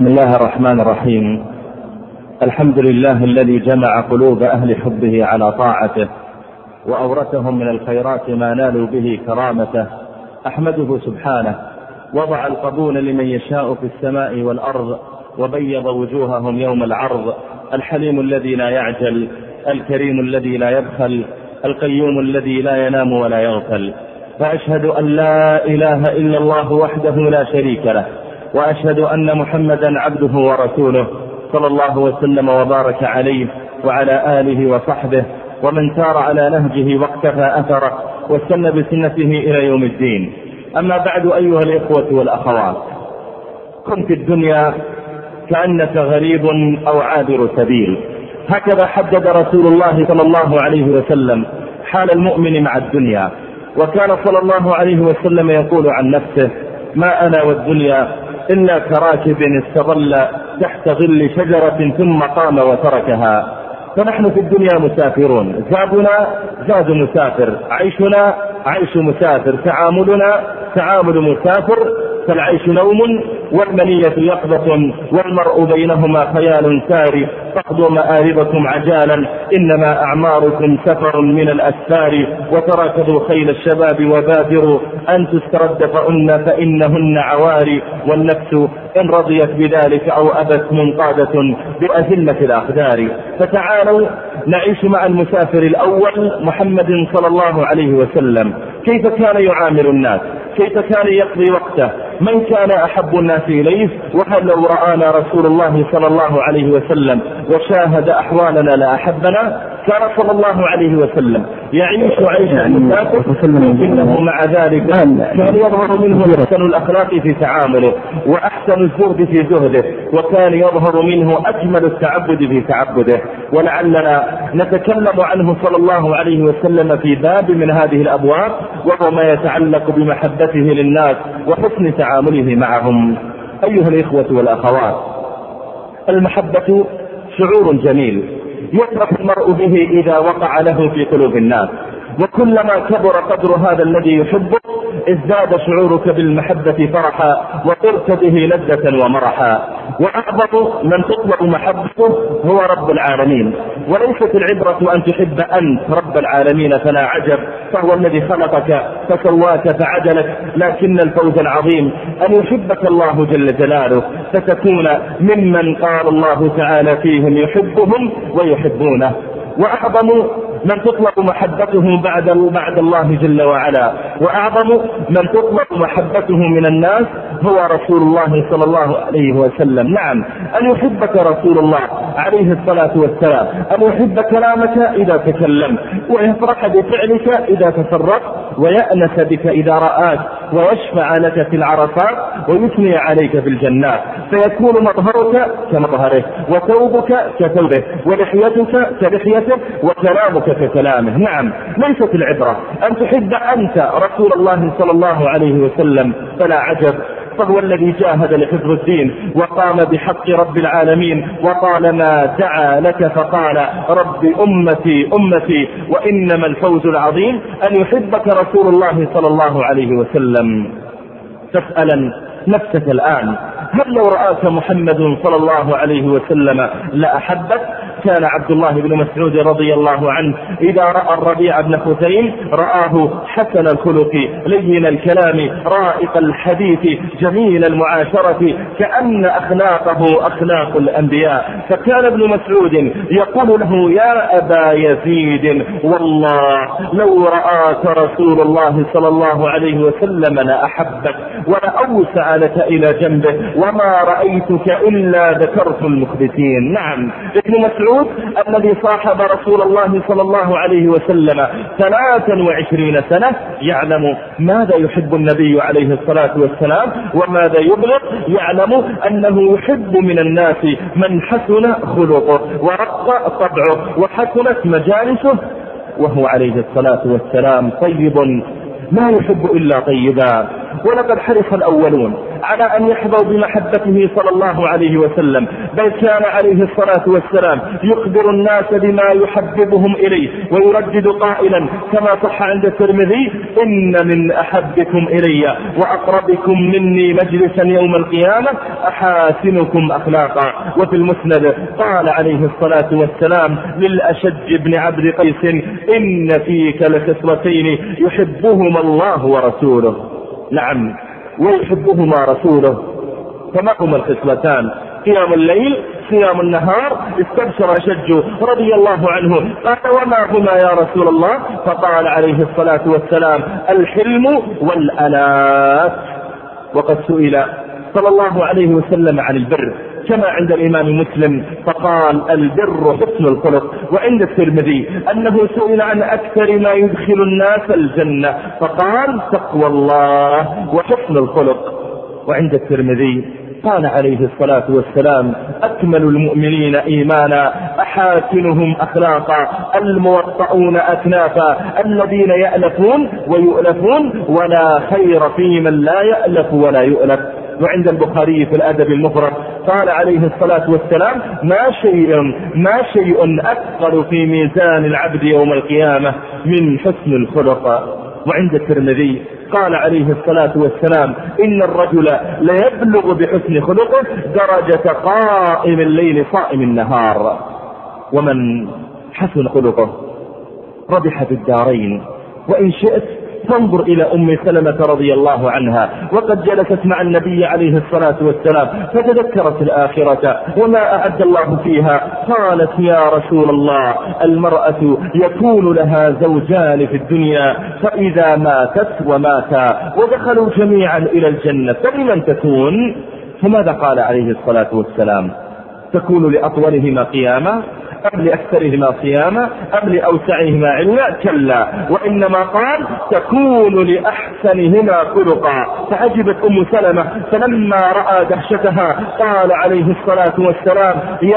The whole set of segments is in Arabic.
بسم الله الرحمن الرحيم. الحمد لله الذي جمع قلوب أهل حبه على طاعته وأورثهم من الخيرات ما نالوا به كرامته. أحمده سبحانه، وضع القبول لمن يشاء في السماء والأرض وبيض وجوههم يوم العرض. الحليم الذي لا يعجل، الكريم الذي لا يبخل، القيوم الذي لا ينام ولا يغفل. فأشهد أن لا إله إلا الله وحده لا شريك له، وأشهد أن محمدا عبده ورسوله صلى الله وسلم وبارك عليه وعلى آله وصحبه ومن سار على نهجه واقتفى أثره واستنى بسنته إلى يوم الدين. أما بعد، أيها الإخوة والأخوات، كن في الدنيا كأنك غريب أو عابر سبيل. هكذا حدد رسول الله صلى الله عليه وسلم حال المؤمن مع الدنيا، وكان صلى الله عليه وسلم يقول عن نفسه: ما أنا والدنيا إلا كراكب استظل تحت ظل شجرة ثم قام وتركها. فنحن في الدنيا مسافرون، زادنا زاد مسافر، عيشنا عيش مسافر، تعاملنا تعامل مسافر. فالعيش نوم والمنية يقظة، والمرء بينهما خيال ساري. فاقضوا مآربكم عجالا، إنما أعماركم سفر من الأسفار. وتراكضوا خيل الشباب وبادروا أن تسترد فإنهن عواري. والنفس إن رضيت بذلك أو أبت منقادة بأذلة الأقدار. فتعالوا نعيش مع المسافر الأول محمد صلى الله عليه وسلم، كيف كان يعامل الناس، كيف كان يقضي وقته، من كان أحب الناس إليه. وهل لو رآنا رسول الله صلى الله عليه وسلم وشاهد أحوالنا لأحبنا؟ كان صلى الله عليه وسلم يعيش عيش المسافر، لكنه مع ذلك كان يظهر منه أحسن الأخلاق في تعامله وأحسن الزهد في زهده، وكان يظهر منه أجمل التعبد في تعبده. ولعلنا نتكلم عنه صلى الله عليه وسلم في باب من هذه الأبواب، وهو ما يتعلق بمحبته للناس وحسن تعامله معهم. أيها الإخوة والأخوات، المحبة شعور جميل يفرح المرء به إذا وقع له في قلوب الناس، وكلما كبر قدر هذا الذي يحبه ازداد شعورك بالمحبة فرحا، وطرت به لذة ومرحا. وأعظم من تطلب محبته هو رب العالمين، وليست العبرة أن تحب أنت رب العالمين فلا عجب، فهو الذي خلقك فسواك فعدلك، لكن الفوز العظيم أن يحبك الله جل جلاله، فتكون ممن قال الله تعالى فيهم يحبهم ويحبونه. وأعظم من تطلب محبته بعد الله جل وعلا، وأعظم من تطلب محبته من الناس هو رسول الله صلى الله عليه وسلم. نعم، أن يحبك رسول الله عليه الصلاة والسلام، أن يحب كلامك إذا تكلم، ويفرح بفعلك إذا تصرفت، ويأنس بك إذا رآك، ويشفع لك في العرفات، ويثني عليك في الجنات، فيكون مظهرك كمظهره، وثوبك كثوبه، ولحيتك كلحيته، وكلامك ككلامه. نعم، ليست العبرة أن تحب أنت رسول الله صلى الله عليه وسلم فلا عجب، فهو الذي جاهد لحفظ الدين وقام بحق رب العالمين، وطالما دعا لك فقال: رب أمتي أمتي. وإنما الفوز العظيم أن يحبك رسول الله صلى الله عليه وسلم. تسألا نفسك الآن: هل لو رآك محمد صلى الله عليه وسلم لأحبك؟ كان عبد الله بن مسعود رضي الله عنه إذا رأى الربيع بن خثيم رآه حسن الخلق لين الكلام رائق الحديث جميل المعاشرة، كأن أخلاقه أخلاق الأنبياء. فكان ابن مسعود يقول له: يا أبا يزيد، والله لو رآك رسول الله صلى الله عليه وسلم لأحبك ولأوسع لك إلى جنبه، وما رأيتك إلا ذكرت المخبتين. نعم، ابن مسعود الذي صاحب رسول الله صلى الله عليه وسلم 23 سنة يعلم ماذا يحب النبي عليه الصلاة والسلام وماذا يبغض، يعلم أنه يحب من الناس من حسن خلقه ورق طبعه وحسنت مجالسه، وهو عليه الصلاة والسلام طيب ما يحب إلا طيبا. ولقد حرص الأولون على أن يحظوا بمحبته صلى الله عليه وسلم، بل كان عليه الصلاة والسلام يخبر الناس بما يحببهم إليه ويردد قائلا كما صح عند الترمذي: إن من أحبكم إلي وأقربكم مني مجلسا يوم القيامة أحاسنكم أخلاقا. وفي المسند قال عليه الصلاة والسلام للأشج بن عبد قيس: إن فيك لخصلتين يحبهما الله ورسوله. نعم، ويحبهما رسوله. فما هما الخصلتان؟ قيام الليل، صيام النهار. استبشر أشج رضي الله عنه قال: وما هما يا رسول الله؟ فقال عليه الصلاة والسلام: الحلم والأنات. وقد سئل صلى الله عليه وسلم عن البر كما عند الإمام مسلم فقال: البر حسن الخلق. وعند الترمذي أنه سئل عن أكثر ما يدخل الناس الجنة فقال: تقوى الله وحسن الخلق. وعند الترمذي قال عليه الصلاة والسلام: أكمل المؤمنين إيمانا أحاسنهم أخلاقا الموطؤون أكنافا الذين يألفون ويؤلفون ولا خير في من لا يألف ولا يؤلف. وعند البخاري في الأدب المفرد قال عليه الصلاة والسلام: ما شيء أثقل في ميزان العبد يوم القيامة من حسن الخلق. وعند الترمذي قال عليه الصلاة والسلام: إن الرجل ليبلغ بحسن خلقه درجة قائم الليل صائم النهار. ومن حسن خلقه ربح في الدارين. وإن شئت فانظر إلى أم سلمة رضي الله عنها وقد جلست مع النبي عليه الصلاة والسلام فتذكرت الآخرة وما أعد الله فيها. قالت: يا رسول الله، المرأة يكون لها زوجان في الدنيا، فإذا ماتت وماتا ودخلوا جميعا إلى الجنة فلمن تكون؟ فماذا قال عليه الصلاة والسلام؟ تكون لأطولهما قياما أم لأكثرهما صياما أم لأوسعهما علما؟ كلا، وإنما قال: تكون لأحسنهما خلقا. فعجبت أم سلمة، فلما رأى دهشتها قال عليه الصلاة والسلام: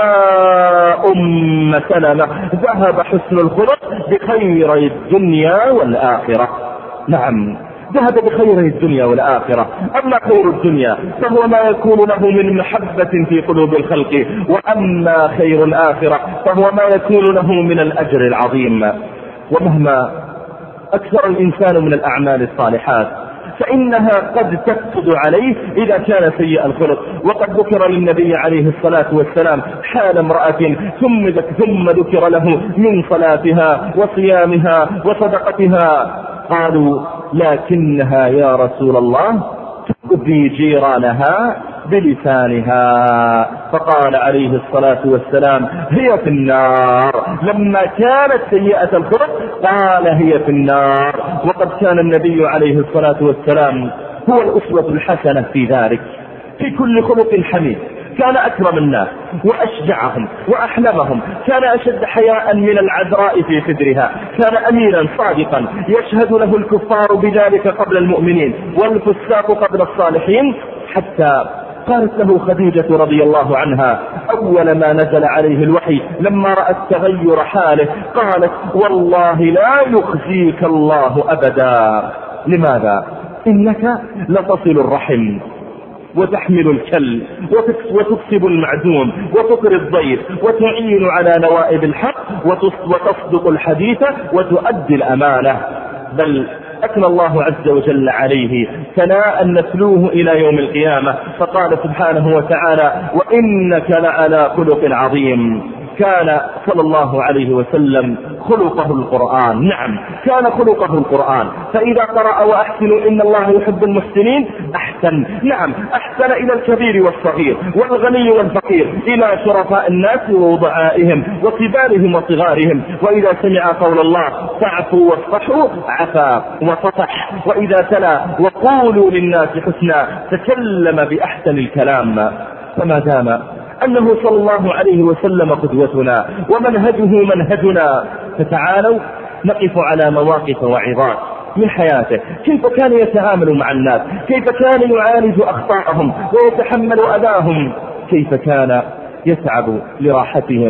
يا أم سلمة، ذهب حسن الخلق بخير الدنيا والآخرة. نعم، ذهب بخير الدنيا والآخرة. أما خير الدنيا فهو ما يكون له من محبة في قلوب الخلق، وأما خير الآخرة فهو ما يكون له من الأجر العظيم. ومهما أكثر الإنسان من الأعمال الصالحات فإنها قد تفسد عليه إذا كان سيء الخلق. وقد ذكر للنبي عليه الصلاة والسلام حال امرأة ثم ذكر له من صلاتها وصيامها وصدقتها. قالوا: لكنها يا رسول الله تؤذي جيرانها بلسانها. فقال عليه الصلاة والسلام: هي في النار. لما كانت سيئة الخلق قال: هي في النار. وقد كان النبي عليه الصلاة والسلام هو الأسوة الحسنة في ذلك، في كل خلق حميد. كان أكرم الناس وأشجعهم وأحلمهم، كان أشد حياء من العذراء في خدرها، كان أميرا صادقا يشهد له الكفار بذلك قبل المؤمنين والفساق قبل الصالحين. حتى قالت له خديجة رضي الله عنها أول ما نزل عليه الوحي لما رأت تغير حاله قالت: والله لا يخزيك الله أبدا. لماذا؟ إنك لتصل الرحم وتحمل الكل وتكسب المعدوم وتقري الضيف وتعين على نوائب الحق وتصدق الحديث وتؤدي الأمانة. بل أثنى الله عز وجل عليه ثناء نتلوه إلى يوم القيامة، فقال سبحانه وتعالى: وإنك لعلى خلق عظيم. كان صلى الله عليه وسلم خلقه القرآن. نعم، كان خلقه القرآن. فإذا قرأ وأحسنوا إن الله يحب المحسنين أحسن. نعم، أحسن إلى الكبير والصغير والغني والفقير، إلى شرفاء الناس ووضعائهم وكبارهم وصغارهم. وإذا سمع قول الله فاعفوا واصفحوا عفا وصفح. وإذا تلا وقولوا للناس حسنا تكلم بأحسن الكلام. فما دام أنه صلى الله عليه وسلم قدوتنا ومنهجه منهجنا، فتعالوا نقف على مواقف وعظات من حياته. كيف كان يتعامل مع الناس، كيف كان يعالج أخطاءهم ويتحمل أذاهم، كيف كان يتعب لراحتهم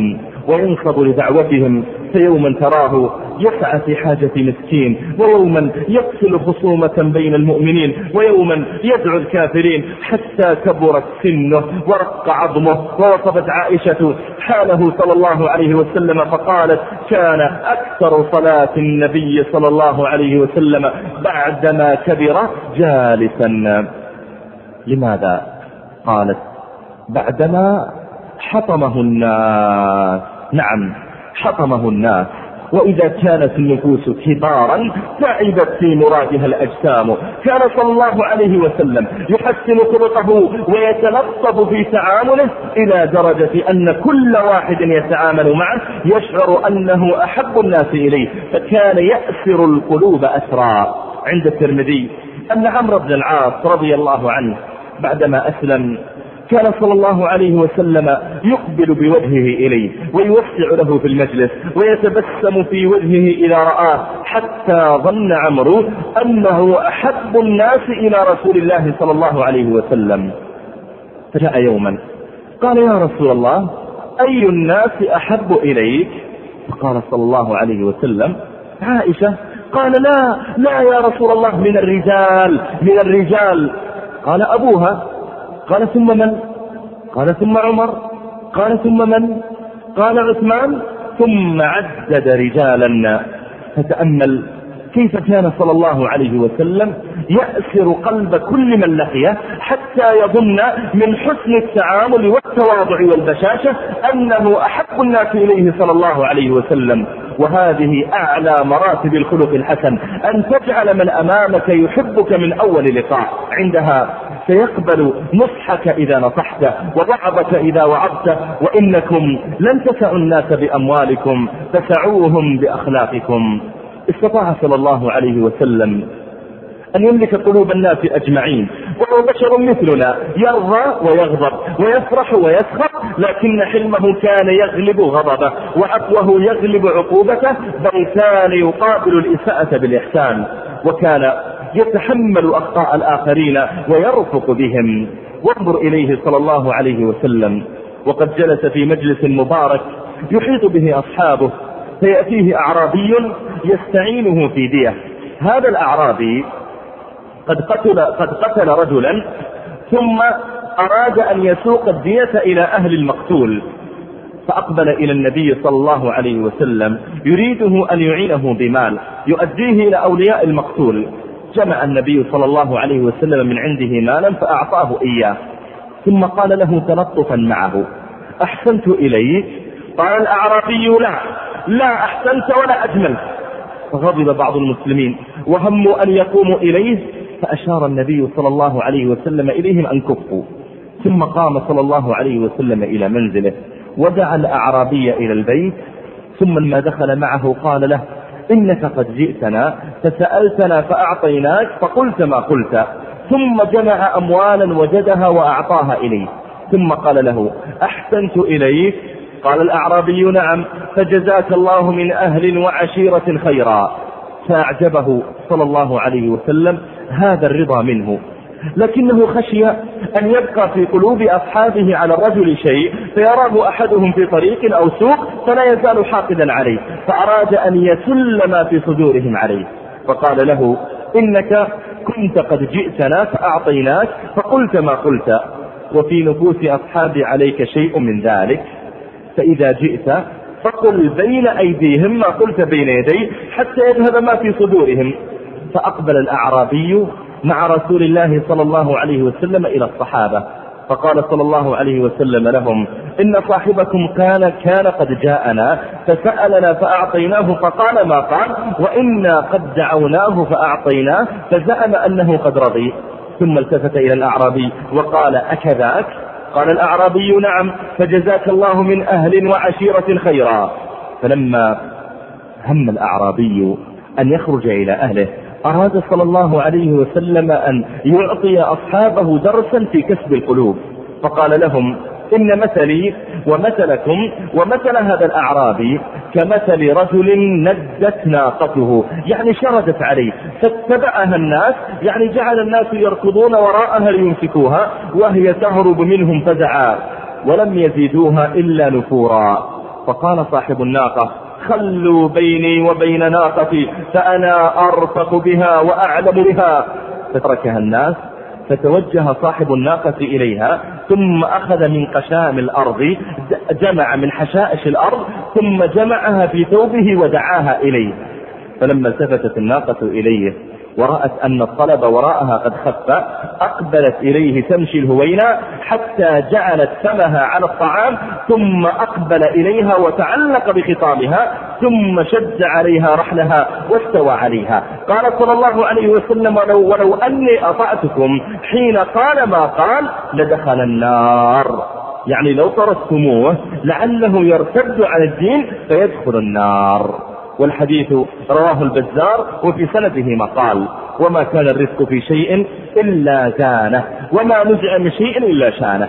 وينصب لدعوتهم، فيوما تراه يسعى في حاجة مسكين، ويوما يقتل خصومة بين المؤمنين، ويوما يدعو الكافرين، حتى كبرت سنه ورق عظمه. ووصفت عائشة حاله صلى الله عليه وسلم فقالت: كان أكثر صلاة النبي صلى الله عليه وسلم بعدما كبر جالسا. لماذا؟ قالت: بعدما حطمه الناس. نعم، حطمه الناس. وإذا كانت النفوس كبارا تعبت في مرادها الأجسام. كان صلى الله عليه وسلم يحسن خلقه ويتلطف في تعامله إلى درجة أن كل واحد يتعامل معه يشعر أنه أحب الناس إليه، فكان يأسر القلوب أسرا. عند الترمذي أن عمرو بن العاص رضي الله عنه بعدما أسلم كان صلى الله عليه وسلم يقبل بوجهه إليه ويوسع له في المجلس ويتبسم في وجهه إذا رآه، حتى ظن عمرو أنه أحب الناس إلى رسول الله صلى الله عليه وسلم. فجاء يوما قال: يا رسول الله، أي الناس أحب إليك؟ فقال صلى الله عليه وسلم: عائشة. قال: لا يا رسول الله، من الرجال. قال: أبوها. قال: ثم من؟ قال: ثم عمر. قال: ثم من؟ قال: عثمان. ثم عدد رجالا. فتأمل كيف كان صلى الله عليه وسلم يأسر قلب كل من لقيه، حتى يظن من حسن التعامل والتواضع والبشاشة أنه أحب الناس إليه صلى الله عليه وسلم. وهذه أعلى مراتب الخلق الحسن، أن تجعل من أمامك يحبك من أول لقاء. عندها سيقبل نصحك إذا نصحت، ووعظك إذا وعظت. وإنكم لن تسعوا الناس بأموالكم، فسعوهم بأخلاقكم. استطاع صلى الله عليه وسلم أن يملك قلوب الناس أجمعين، وهو بشر مثلنا، يرضى ويغضب ويفرح ويسخط، لكن حلمه كان يغلب غضبه، وعفوه يغلب عقوبته، بل كان يقابل الإساءة بالإحسان، وكان يتحمل أخطاء الآخرين ويرفق بهم. وانظر إليه صلى الله عليه وسلم وقد جلس في مجلس مبارك يحيط به أصحابه، فيأتيه أعرابي يستعينه في دية. هذا الأعرابي قد قتل رجلا، ثم أراد أن يسوق الدية إلى أهل المقتول، فأقبل إلى النبي صلى الله عليه وسلم يريده أن يعينه بمال يؤديه إلى أولياء المقتول. جمع النبي صلى الله عليه وسلم من عنده مالا فأعطاه إياه، ثم قال له تلطفا معه: أحسنت إليك؟ قال الأعرابي: لا أحسنت ولا أجملت. فغضب بعض المسلمين وهموا أن يقوموا إليه، فأشار النبي صلى الله عليه وسلم إليهم أن كفوا. ثم قام صلى الله عليه وسلم إلى منزله ودعا الأعرابي إلى البيت، ثم لما دخل معه قال له: إنك قد جئتنا فسألتنا فأعطيناك فقلت ما قلت. ثم جمع أموالا وجدها وأعطاها إليه، ثم قال له: أحسنت إليك؟ قال الأعرابي: نعم، فجزاك الله من أهل وعشيرة خيرا. فأعجبه صلى الله عليه وسلم هذا الرضا منه، لكنه خشي أن يبقى في قلوب أصحابه على الرجل شيء فيراه أحدهم في طريق أو سوق فلا يزال حاقدا عليه، فأراد أن يسل ما في صدورهم عليه، فقال له: إنك كنت قد جئتنا فأعطيناك فقلت ما قلت، وفي نفوس أصحابي عليك شيء من ذلك، فإذا جئت فقل بين أيديهم ما قلت بين يدي حتى يذهب ما في صدورهم. فأقبل الأعرابي مع رسول الله صلى الله عليه وسلم إلى الصحابة، فقال صلى الله عليه وسلم لهم: إن صاحبكم كان قد جاءنا فسألنا فأعطيناه فقال ما قال، وإنا قد دعوناه فأعطيناه فزعم أنه قد رضي. ثم التفت إلى الأعرابي وقال: أكذاك؟ قال الأعرابي: نعم، فجزاك الله من أهل وعشيرة خيرا. فلما هم الأعرابي أن يخرج إلى أهله أراد صلى الله عليه وسلم أن يعطي أصحابه درسا في كسب القلوب، فقال لهم: إن مثلي ومثلكم ومثل هذا الأعرابي كمثل رجل ندت ناقته، يعني شردت عليه فاتبعها الناس، يعني جعل الناس يركضون وراءها ليمسكوها وهي تهرب منهم فزعا، ولم يزيدوها إلا نفورا. فقال صاحب الناقة: خلوا بيني وبين ناقتي فأنا أرفق بها وأعلم بها. فتركها الناس، فتوجه صاحب الناقة إليها، ثم أخذ من قشام الأرض، جمع من حشائش الأرض، ثم جمعها في ثوبه ودعاها إليه. فلما التفتت الناقة إليه ورأت أن الطلب وراءها قد خف، أقبلت إليه تمشي الهوينة حتى جعلت فمها على الطعام، ثم أقبل إليها وتعلق بخطامها، ثم شد عليها رحلها واستوى عليها. قال صلى الله عليه وسلم: ولو أني أطعتكم حين قال ما قال لدخل النار. يعني لو تركتموه لعله يرتد عن الدين فيدخل النار. والحديث رواه البزار وفي سنده مقال: وما كان الرزق في شيء إلا زانه، وما نزع من شيء إلا شانه.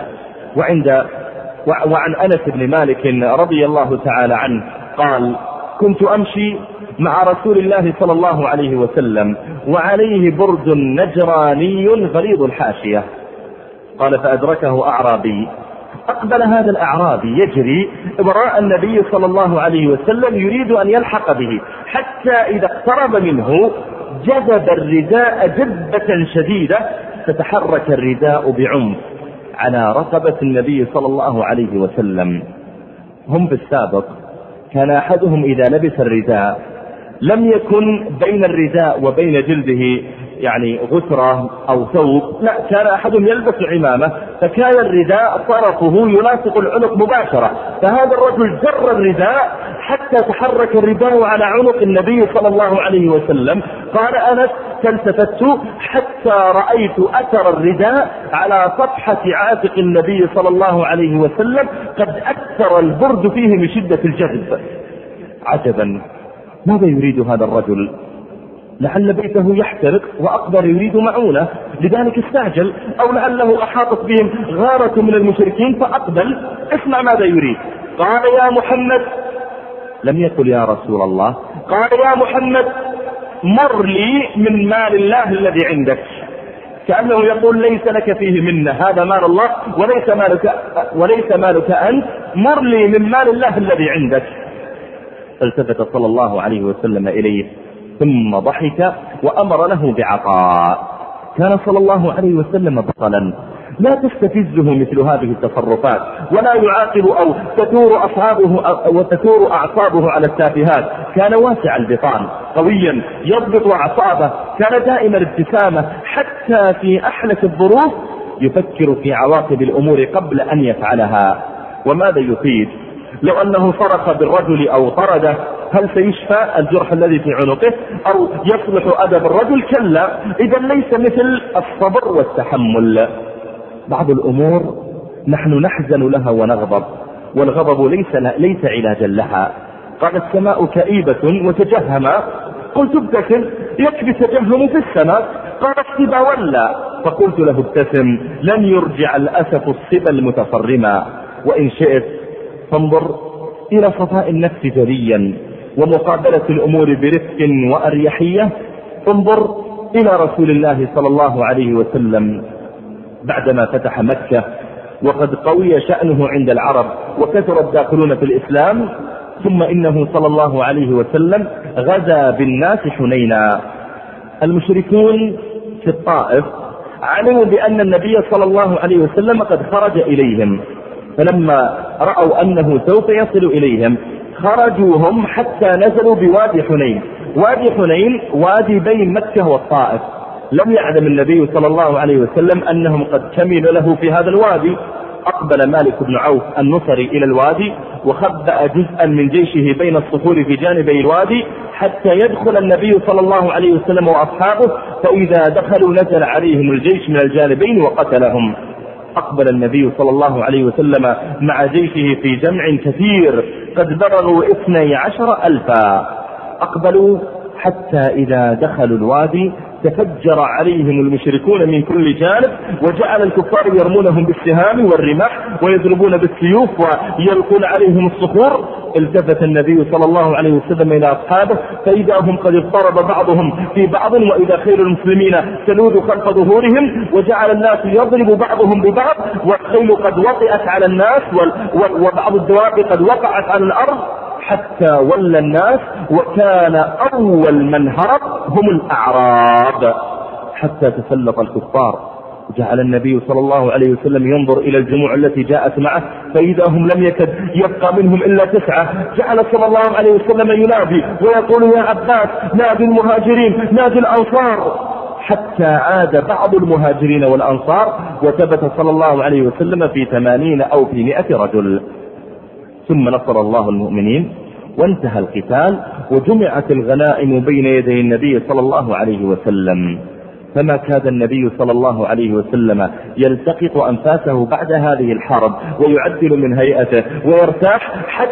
وعن أنس بن مالك رضي الله تعالى عنه قال: كنت أمشي مع رسول الله صلى الله عليه وسلم وعليه برد نجراني غليظ الحاشية. قال: فأدركه أعرابي، أقبل هذا الأعرابي يجري وراء النبي صلى الله عليه وسلم يريد أن يلحق به، حتى إذا اقترب منه جذب الرداء جذبة شديدة، فتحرك الرداء بعنف على رقبة النبي صلى الله عليه وسلم. هم بالسابق كان أحدهم إذا لبس الرداء لم يكن بين الرداء وبين جلده يعني غترة أو ثوب، لا، كان أحدهم يلبس عمامة، فكان الرداء طرفه يلاصق العنق مباشرة، فهذا الرجل جر الرداء حتى تحرك الرداء على عنق النبي صلى الله عليه وسلم. قال أنس: فالتفت حتى رأيت أثر الرداء على صفحة عاتق النبي صلى الله عليه وسلم، قد أكثر البرد فيه من شدة الجذب. عجبا، ماذا يريد هذا الرجل؟ لعل بيته يحترق وأقدر يريد معونة، لذلك استعجل، أو لعله أحاطت بهم غارة من المشركين فأقبل. اسمع ماذا يريد. قال: يا محمد، لم يقل يا رسول الله، قال: يا محمد، مر لي من مال الله الذي عندك. كأنه يقول: ليس لك فيه منه، هذا مال الله وليس مالك أنت، مر لي من مال الله الذي عندك. فالتفت صلى الله عليه وسلم إليه ثم ضحك وأمر له بعطاء. كان صلى الله عليه وسلم بطلا، لا تستفزه مثل هذه التصرفات، ولا يعاقب أو تثور أعصابه على التافهات. كان واسع البطان، قويا يضبط أعصابه، كان دائم الابتسامة، حتى في أحلك الظروف يفكر في عواقب الأمور قبل أن يفعلها. وماذا يفيد لو أنه صرخ بالرجل أو طرده؟ هل سيشفى الجرح الذي في عنقه أو يصلح أدب الرجل؟ كلا. إذا ليس مثل الصبر والتحمل. بعض الأمور نحن نحزن لها ونغضب، والغضب ليس علاجا لها. قال: السماء كئيبة وتجهم. قلت: ابتسم، يكفي تجهم في السماء. قال: الصبا ولا. فقلت له: ابتسم، لن يرجع الأسف الصبا المتصرما. وإن شئت فانظر إلى صفاء النفس جليا ومقابلة الأمور برفق وأريحية. انظر إلى رسول الله صلى الله عليه وسلم بعدما فتح مكة وقد قوي شأنه عند العرب وكثر الداخلون في الإسلام، ثم إنه صلى الله عليه وسلم غزا بالناس حنينا. المشركون في الطائف علموا بأن النبي صلى الله عليه وسلم قد خرج إليهم، فلما رأوا أنه سوف يصل إليهم خرجوا هم حتى نزلوا بوادي حنين. وادي حنين وادي بين مكة والطائف. لم يعلم النبي صلى الله عليه وسلم أنهم قد كملوا له في هذا الوادي. أقبل مالك بن عوف النصري إلى الوادي وخبأ جزءا من جيشه بين الصخور في جانبي الوادي حتى يدخل النبي صلى الله عليه وسلم وأصحابه، فإذا دخلوا نزل عليهم الجيش من الجانبين وقتلهم. أقبل النبي صلى الله عليه وسلم مع جيشه في جمع كثير قد بلغوا 12,000. أقبلوا حتى إذا دخلوا الوادي تفجر عليهم المشركون من كل جانب، وجعل الكفار يرمونهم بالسهام والرماح ويضربون بالسيوف ويلقون عليهم الصخور. التفت النبي صلى الله عليه وسلم إلى أصحابه فإذا هم قد اضطرب بعضهم في بعض، وإذا خيل المسلمين تلوذ خلف ظهورهم، وجعل الناس يضرب بعضهم ببعض، والخيل قد وطئت على الناس وبعض الدواب قد وقعت على الأرض، حتى ولى الناس، وكان أول من هرب هم الأعراب حتى تسلط الكفار. جعل النبي صلى الله عليه وسلم ينظر إلى الجموع التي جاءت معه فإذا هم لم يكد يبقى منهم إلا 9. جعل صلى الله عليه وسلم ينادي ويقول يا عباس نادي المهاجرين نادي الأنصار، حتى عاد بعض المهاجرين والأنصار، وثبت صلى الله عليه وسلم في 80 أو في 100 رجل. ثم نصر الله المؤمنين وانتهى القتال، وجمعت الغنائم بين يدي النبي صلى الله عليه وسلم، فما كاد النبي صلى الله عليه وسلم يلتقط أنفاسه بعد هذه الحرب ويعدل من هيئته ويرتاح،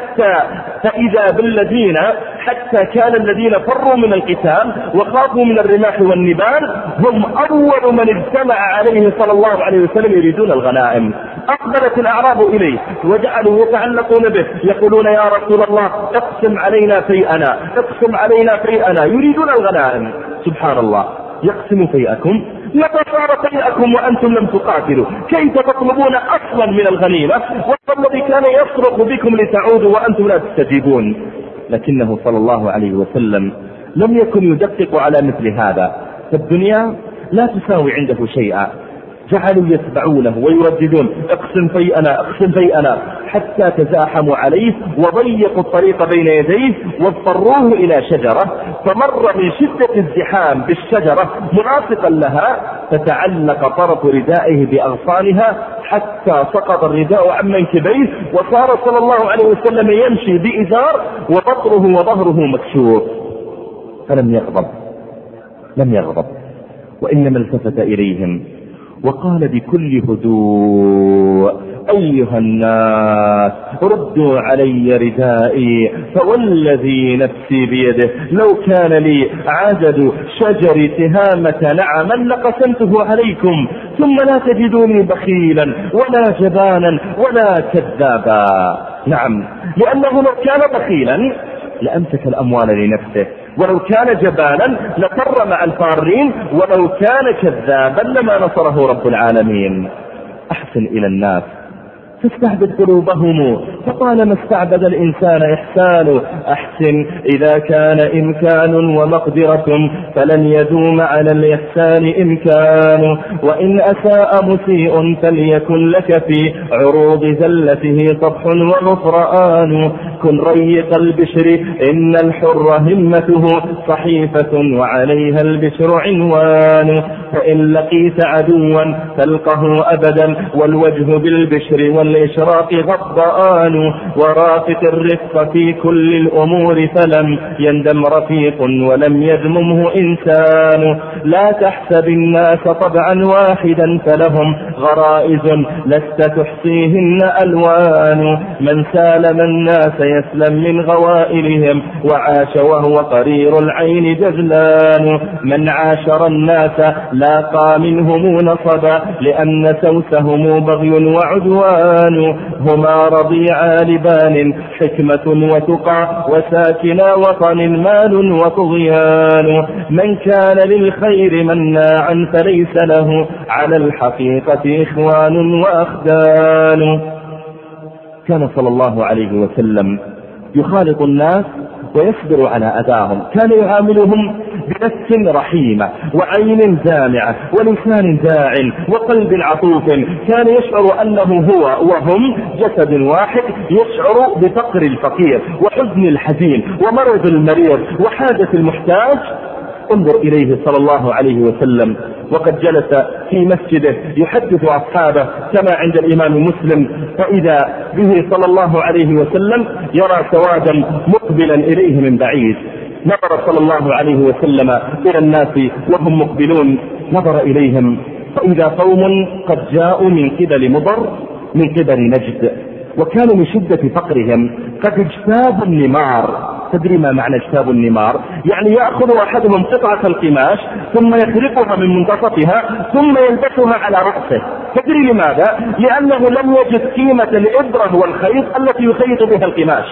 فإذا بالذين حتى كان الذين فروا من القتال وخافوا من الرماح والنبال هم أول من اجتمع عليه صلى الله عليه وسلم يريدون الغنائم. أقبلت الأعراب إليه وجعلوا يتعلقون به يقولون يا رسول الله اقسم علينا فيئنا، اقسم علينا فيئنا، يريدون الغنائم. سبحان الله، يقسم فيئكم؟ متى صار فيئكم وأنتم لم تقاتلوا؟ كيف تطلبون أصلا من الغنيمة والذي كان يصرخ بكم لتعودوا وأنتم لا تستجيبون؟ لكنه صلى الله عليه وسلم لم يكن يدقق على مثل هذا، فالدنيا لا تساوي عنده شيئا. جعلوا يتبعونه ويرددون اقسم فيئنا اقسم فيئنا، حتى تزاحموا عليه وضيقوا الطريق بين يديه واضطروه إلى شجرة، فمر من شدة الزحام بالشجرة منافقا لها، فتعلق طرف ردائه بأغصانها حتى سقط الرداء عن منكبيه، وصار صلى الله عليه وسلم يمشي بإزار وبطنه وظهره مكشوف. فلم يغضب وإنما التفت إليهم وقال بكل هدوء أيها الناس ردوا علي ردائي، فوالذي نفسي بيده لو كان لي عدد شجر تهامة نعما لقسمته عليكم، ثم لا تجدوني بخيلا ولا جبانا ولا كذابا. نعم، لأنه لو كان بخيلا لأمسك الأموال لنفسه، ولو كان جبانا لفر مع الفارين، ولو كان كذابا لما نصره رب العالمين. أحسن إلى الناس تستعبد قلوبهم، فطالما استعبد الإنسان إحسانه. أحسن إذا كان إمكان ومقدرة، فلن يدوم على الإحسان إمكان، وإن أساء مسيء فليكن لك في عروض زلته طبح وغفران. كن ريق البشر إن الحر همته صحيفة وعليها البشر عنوان، فإن لقيت عدوا تلقه أبدا والوجه بالبشر والإشراق غضآن. ورافق الرفق في كل الأمور فلم يندم رفيق ولم يذممه إنسان. لا تحسب الناس طبعا واحدا فلهم غرائز لست تحصيهن ألوان. من سالم الناس يسلم من غوائلهم وعاش وهو قرير العين جزلان. من عاشر الناس لاقى منهم نصبا لأن سوسهم بغي وعدوان. هما رضيعا لبان حكمة وتقى وساكنا وطن مال وطغيان. من كان للخير مناعا فليس له على الحقيقة إخوان وأخدان. كان صلى الله عليه وسلم يخالط الناس ويصبر على أذاهم، كان يعاملهم بنفس رحيمة وعين دامعة ولسان داع وقلب عطوف. كان يشعر أنه هو وهم جسد واحد، يشعر بفقر الفقير وحزن الحزين ومرض المريض وحاجة المحتاج. انظر إليه صلى الله عليه وسلم وقد جلس في مسجده يحدث أصحابه كما عند الإمام مسلم، فإذا به صلى الله عليه وسلم يرى سوادا مقبلا إليه من بعيد. نظر صلى الله عليه وسلم إلى الناس وهم مقبلون، نظر إليهم فإذا قوم قد جاءوا من قبل مضر من قبل نجد، وكانوا من شدة فقرهم قد اجتابوا النمار. تدري ما معنى اجتاب النمار؟ يعني يأخذ أحدهم قطعة القماش ثم يخرقها من منتصفها ثم يلبسها على رأسه. تدري لماذا؟ لأنه لم يجد قيمة الإبرة والخيط التي يخيط بها القماش،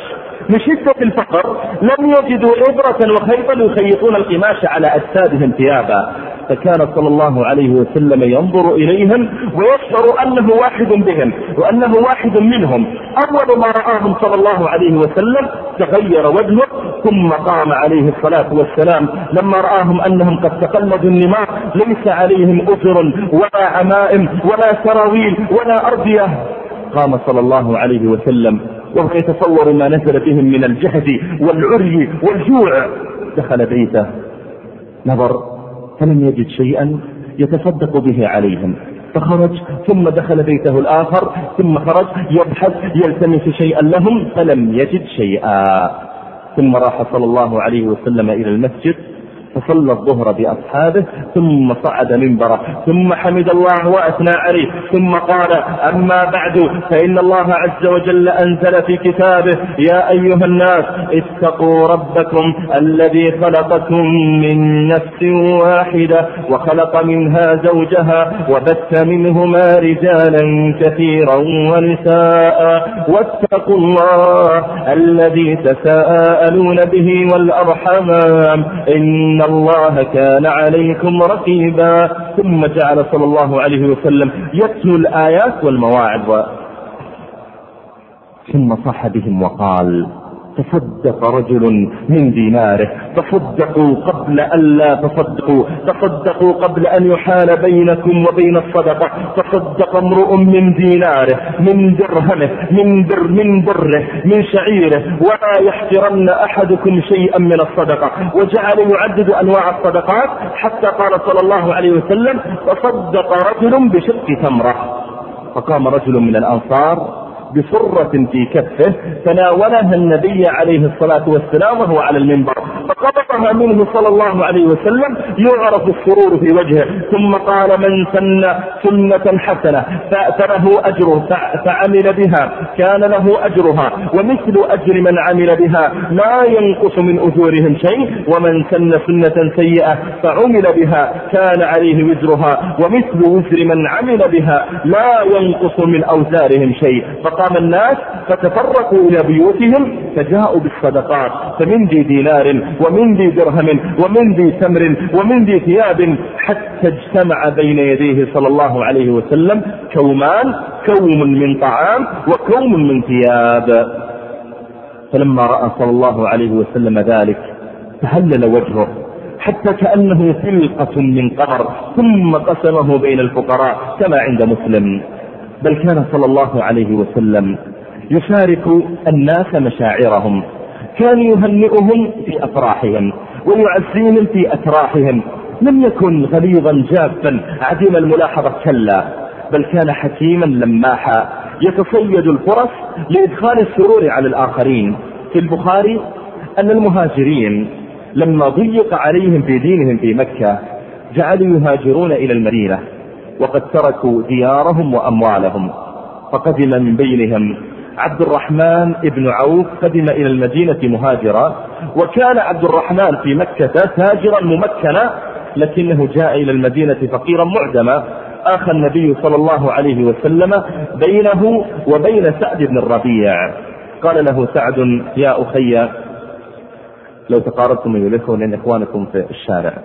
من شدة الفقر لم يجدوا إبرة وخيطا يخيطون القماش على أجسادهم ثيابا، فكان صلى الله عليه وسلم ينظر إليهم ويشعر أنه واحد بهم وأنه واحد منهم. أول ما رآهم صلى الله عليه وسلم تغير وجهه، ثم قام عليه الصلاة والسلام لما رآهم أنهم قد تقلدوا النماء، ليس عليهم أزر ولا عمائم ولا سراويل ولا أردية، قام صلى الله عليه وسلم وهو يتصور ما نزل بهم من الجهد والعري والجوع. دخل بيته، نظر فلم يجد شيئا يتصدق به عليهم، فخرج ثم دخل بيته الآخر، ثم خرج يبحث يلتمس شيئا لهم فلم يجد شيئا. ثم راح صلى الله عليه وسلم إلى المسجد فصلى الظهر بأصحابه، ثم صعد منبره، ثم حمد الله وأثنى عليه، ثم قال: أما بعد، فإن الله عز وجل أنزل في كتابه: يا أيها الناس اتقوا ربكم الذي خلقكم من نفس واحدة وخلق منها زوجها وبث منهما رجالا كثيرا ونساء واتقوا الله الذي تساءلون به والأرحام إن الله كان عليكم رقيبا. ثم جعل صلى الله عليه وسلم يتلو الآيات والمواعظ، ثم صح بهم وقال: تصدق رجل من ديناره، تصدقوا قبل أن لا تصدقوا، تصدقوا قبل أن يحال بينكم وبين الصدقة، تصدق امرؤ من ديناره، من درهمه، من بره، من شعيره، ولا يحترن أحدكم شيئا من الصدقة. وجعل يعدد أنواع الصدقات حتى قال صلى الله عليه وسلم: تصدق رجل بشق تمرة. فقام رجل من الأنصار بصرة في كفه تناولها النبي عليه الصلاة والسلام وهو على المنبر، فقبضها منه صلى الله عليه وسلم يعرف السرور في وجهه، ثم قال: من سن سنة حسنة فله أجره فعمل بها كان له أجرها ومثل أجر من عمل بها لا ينقص من أجورهم شيء، ومن سن سنة سيئة فعمل بها كان عليه وزرها ومثل وزر من عمل بها لا ينقص من أوزارهم شيء. فقام الناس فتفرقوا إلى بيوتهم فجاءوا بالصدقات، فمن ذي دينار ومن ذي درهم ومن ذي تمر ومن ذي ثياب، حتى اجتمع بين يديه صلى الله عليه وسلم كومان، كوم من طعام وكوم من ثياب. فلما رأى صلى الله عليه وسلم ذلك تهلل وجهه حتى كأنه فلقة من قمر، ثم قسمه بين الفقراء كما عند مسلم. بل كان صلى الله عليه وسلم يشارك الناس مشاعرهم، كان يهنئهم في أفراحهم ويعزيهم في أتراحهم، لم يكن غليظا جافا عديم الملاحظة، كلا، بل كان حكيما لماحا يتصيد الفرص لإدخال السرور على الآخرين. في البخاري أن المهاجرين لما ضيق عليهم في دينهم في مكة جعلوا يهاجرون إلى المدينة وقد تركوا ديارهم وأموالهم، فقدم من بينهم عبد الرحمن ابن عوف، قدم إلى المدينة مهاجرا، وكان عبد الرحمن في مكة تاجرا ممكنا، لكنه جاء إلى المدينة فقيرا معدما. آخى النبي صلى الله عليه وسلم بينه وبين سعد بن الربيع، قال له سعد: يا أخي لو تقاربتم إليكم لأن إخوانكم في الشارع.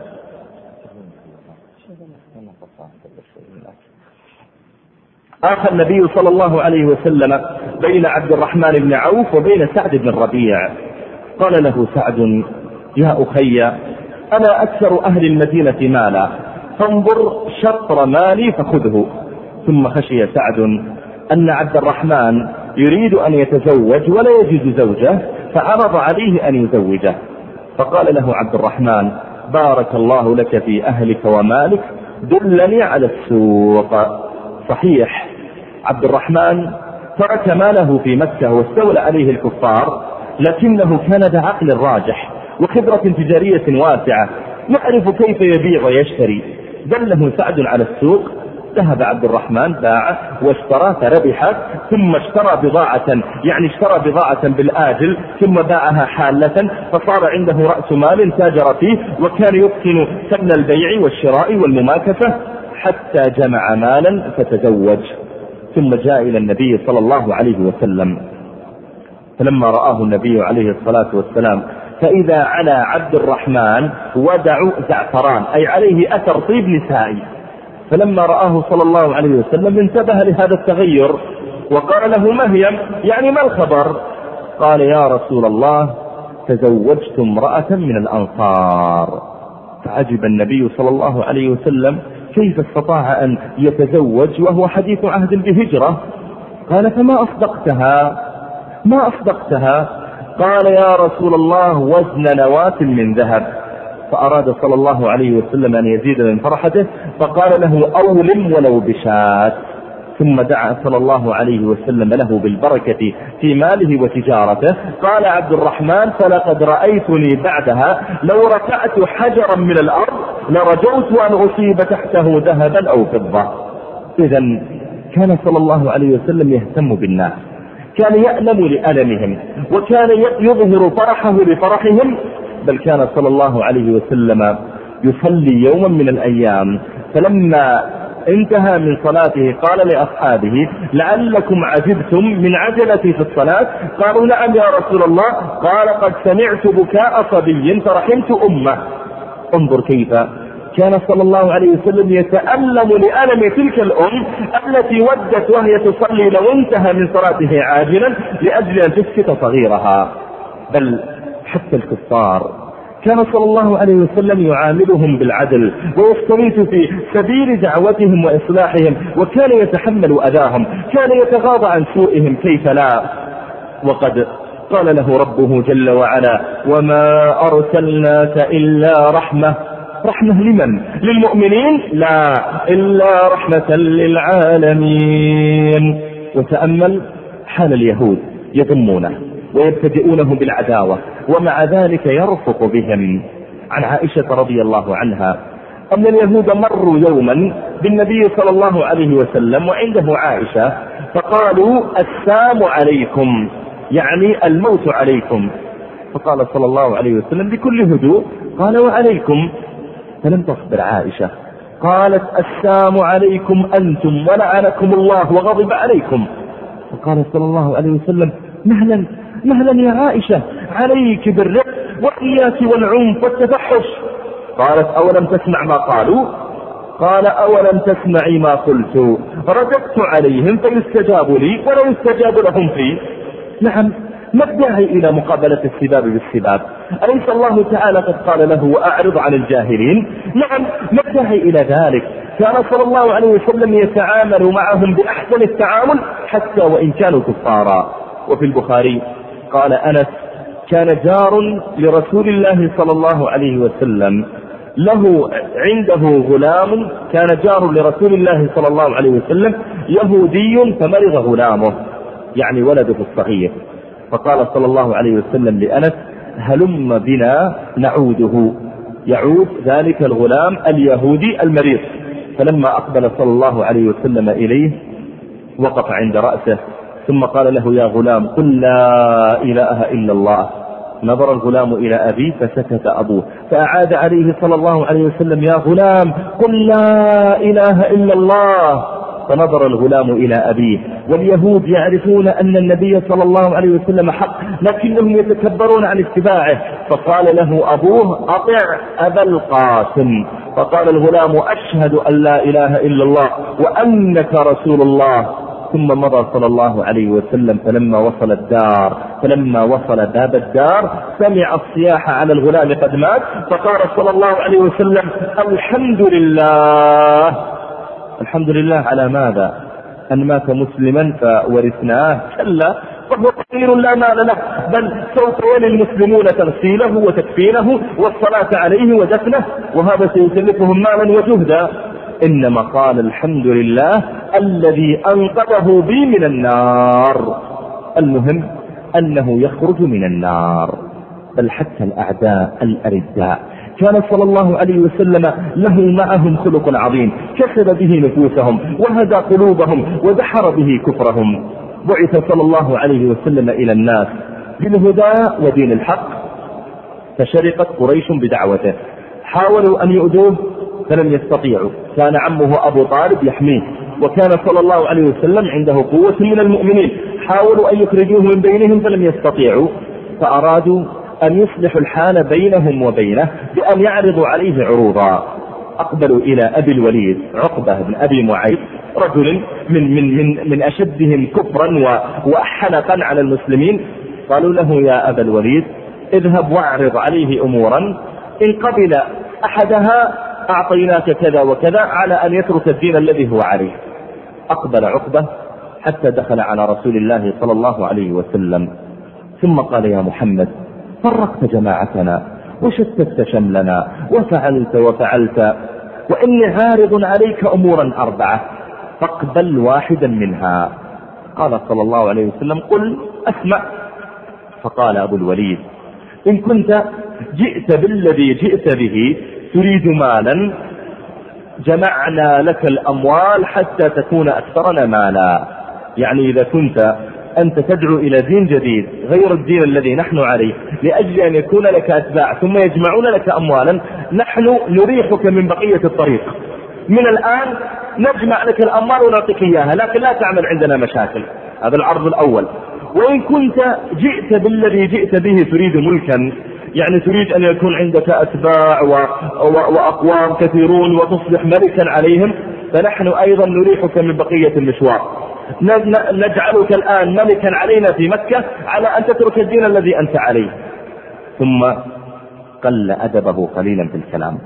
آخى النبي صلى الله عليه وسلم بين عبد الرحمن بن عوف وبين سعد بن الربيع، قال له سعد: يا أخي أنا أكثر أهل المدينة مالا، فانظر شطر مالي فخذه. ثم خشي سعد أن عبد الرحمن يريد أن يتزوج ولا يجد زوجه، فعرض عليه أن يزوجه، فقال له عبد الرحمن: بارك الله لك في أهلك ومالك، دلني على السوق. صحيح عبد الرحمن ترك ماله في مكة واستولى عليه الكفار، لكنه كان ذا عقل راجح وخبرة تجارية واسعة، يعرف كيف يبيع ويشتري. دله سعد على السوق، ذهب عبد الرحمن باع واشترى فربح، ثم اشترى بضاعة بالآجل، ثم باعها حالة، فصار عنده رأس مال تاجر فيه، وكان يتقن فن البيع والشراء والمماكسة، حتى جمع مالا فتزوج. ثم جاء إلى النبي صلى الله عليه وسلم فلما رآه النبي عليه الصلاة والسلام فإذا على عبد الرحمن ودع زعفران، أي عليه أثر طيب نسائي. فلما رآه صلى الله عليه وسلم انتبه لهذا التغير وقال له: ما هي؟ يعني ما الخبر؟ قال: يا رسول الله، تزوجت امرأة من الأنصار. فعجب النبي صلى الله عليه وسلم كيف استطاع أن يتزوج وهو حديث عهد بهجرة؟ قال: فما أصدقتها؟ ما أصدقتها؟ قال: يا رسول الله، وزن نواة من ذهب. فأراد صلى الله عليه وسلم أن يزيد من فرحته فقال له: أولم ولو بشاة. ثم دعا صلى الله عليه وسلم له بالبركة في ماله وتجارته. قال عبد الرحمن: فلقد رأيتني بعدها لو رفعت حجرا من الأرض لرجوت أن أصيب تحته ذهبا أو فضة. إذن كان صلى الله عليه وسلم يهتم بالناس، كان يألم لألمهم، وكان يظهر فرحه لفرحهم. بل كان صلى الله عليه وسلم يصلي يوما من الأيام، فلما انتهى من صلاته قال لأصحابه: لعلكم عجبتم من عجلتي في الصلاة؟ قالوا: نعم يا رسول الله. قال: قد سمعت بكاء صبي فرحمت أمه. انظر كيف كان صلى الله عليه وسلم يتألم لألم تلك الأم التي ودت وهي تصلي لو انتهى من صلاته عاجلا لأجل أن تسكت صغيرها. بل حتى الكفار كان صلى الله عليه وسلم يعاملهم بالعدل ويستميت في سبيل دعوتهم وإصلاحهم، وكان يتحمل أذاهم، كان يتغاضى عن سوءهم، كيف لا؟ وقد قال له ربه جل وعلا: وما أرسلناك إلا رحمة. رحمة لمن؟ للمؤمنين؟ لا، إلا رحمة للعالمين. وتأمل حال اليهود، يضمونه ويبتدئونه بالعداوة، ومع ذلك يرفق بهم. عن عائشة رضي الله عنها أن اليهود مروا يوما بالنبي صلى الله عليه وسلم وعنده عائشة، فقالوا: السام عليكم، يعني الموت عليكم. فقال صلى الله عليه وسلم بكل هدوء: قال: وعليكم. فلم تصبر عائشة، قالت: السام عليكم أنتم ولعنكم الله وغضب عليكم. فقال صلى الله عليه وسلم: مهلا مهلا يا عائشة، عليك بالرق وإياك والعنف والتفحش. قالت: أولم تسمع ما قالوا؟ قال: أولم تسمعي ما قلت؟ رددت عليهم فيستجاب لي ولا يستجاب لهم فيه. نعم، ما الداعي إلى مقابلة السباب بالسباب؟ أليس الله تعالى قد قال له: وأعرض عن الجاهلين؟ نعم، ما الداعي إلى ذلك؟ كان صلى الله عليه وسلم يتعامل معهم بأحسن التعامل حتى وإن كانوا كفارا. وفي البخاري قال أنس: كان جار لرسول الله صلى الله عليه وسلم له عنده غلام، كان جار لرسول الله صلى الله عليه وسلم يهودي فمرض غلامه، يعني ولده الصغير. فقال صلى الله عليه وسلم لأنس: هلم بنا نعوده. يعود ذلك الغلام اليهودي المريض. فلما أقبل صلى الله عليه وسلم إليه وقف عند رأسه، ثم قال له: يا غلام، قل لا إله إلا الله. نظر الغلام إلى أبيه فسكت أبوه، فأعاد عليه صلى الله عليه وسلم: يا غلام، قل لا إله إلا الله. فنظر الغلام إلى أبيه. واليهود يعرفون أن النبي صلى الله عليه وسلم حق، لكنهم يتكبرون عن اتباعه. فقال له أبوه: أطع أبا القاسم. فقال الغلام: أشهد أن لا إله إلا الله وأنك رسول الله. ثم مضى صلى الله عليه وسلم، فلما وصل باب الدار سمع الصياح على الغلام قد مات. فقال صلى الله عليه وسلم: الحمد لله. الحمد لله على ماذا؟ أن مات مسلما فورثناه؟ كلا، فهو فقير لا مال له، بل سوف يلي المسلمون تغسيله وتكفينه والصلاة عليه ودفنه، وهذا سيكلفهم مالا وجهدا. إنما قال: الحمد لله الذي أنقذه بي من النار. المهم أنه يخرج من النار. بل حتى الأعداء الأرداء كان صلى الله عليه وسلم له معهم خلق عظيم، كسب به نفوسهم وهدى قلوبهم ودحر به كفرهم. بعث صلى الله عليه وسلم إلى الناس بالهدى ودين الحق، فشرقت قريش بدعوته. حاولوا أن يؤذوه فلم يستطيعوا، كان عمه أبو طالب يحميه، وكان صلى الله عليه وسلم عنده قوة من المؤمنين، حاولوا أن يخرجوه من بينهم فلم يستطيعوا، فأرادوا أن يصلحوا الحال بينهم وبينه بأن يعرضوا عليه عروضا. أقبلوا إلى أبي الوليد عقبة بن أبي معيط، رجل من أشدهم كفرا وحنقا على المسلمين. قالوا له: يا أبا الوليد، اذهب واعرض عليه أمورا، إن قبل أحدها أعطيناك كذا وكذا على أن يترك الدين الذي هو عليه. أقبل عقبة حتى دخل على رسول الله صلى الله عليه وسلم، ثم قال: يا محمد، فرقت جماعتنا وشتت شملنا وفعلت، وإني عارض عليك أمورا 4 فاقبل واحدا منها. قال صلى الله عليه وسلم: قل أسمع. فقال أبو الوليد: إن كنت جئت بالذي جئت به تريد مالا، جمعنا لك الأموال حتى تكون أكثرنا مالا. يعني إذا كنت أنت تدعو إلى دين جديد غير الدين الذي نحن عليه لأجل أن يكون لك أتباع ثم يجمعون لك أموالا، نحن نريحك من بقية الطريق. من الآن نجمع لك الأموال ونعطيك إياها، لكن لا تعمل عندنا مشاكل. هذا العرض الأول. وإن كنت جئت بالذي جئت به تريد ملكا، يعني تريد أن يكون عندك أتباع وأقوام كثيرون وتصبح ملكا عليهم، فنحن أيضا نريحك من بقية المشوار، نجعلك الآن ملكا علينا في مكة على أن تترك الدين الذي أنت عليه. ثم قل أدبه قليلا في الكلام،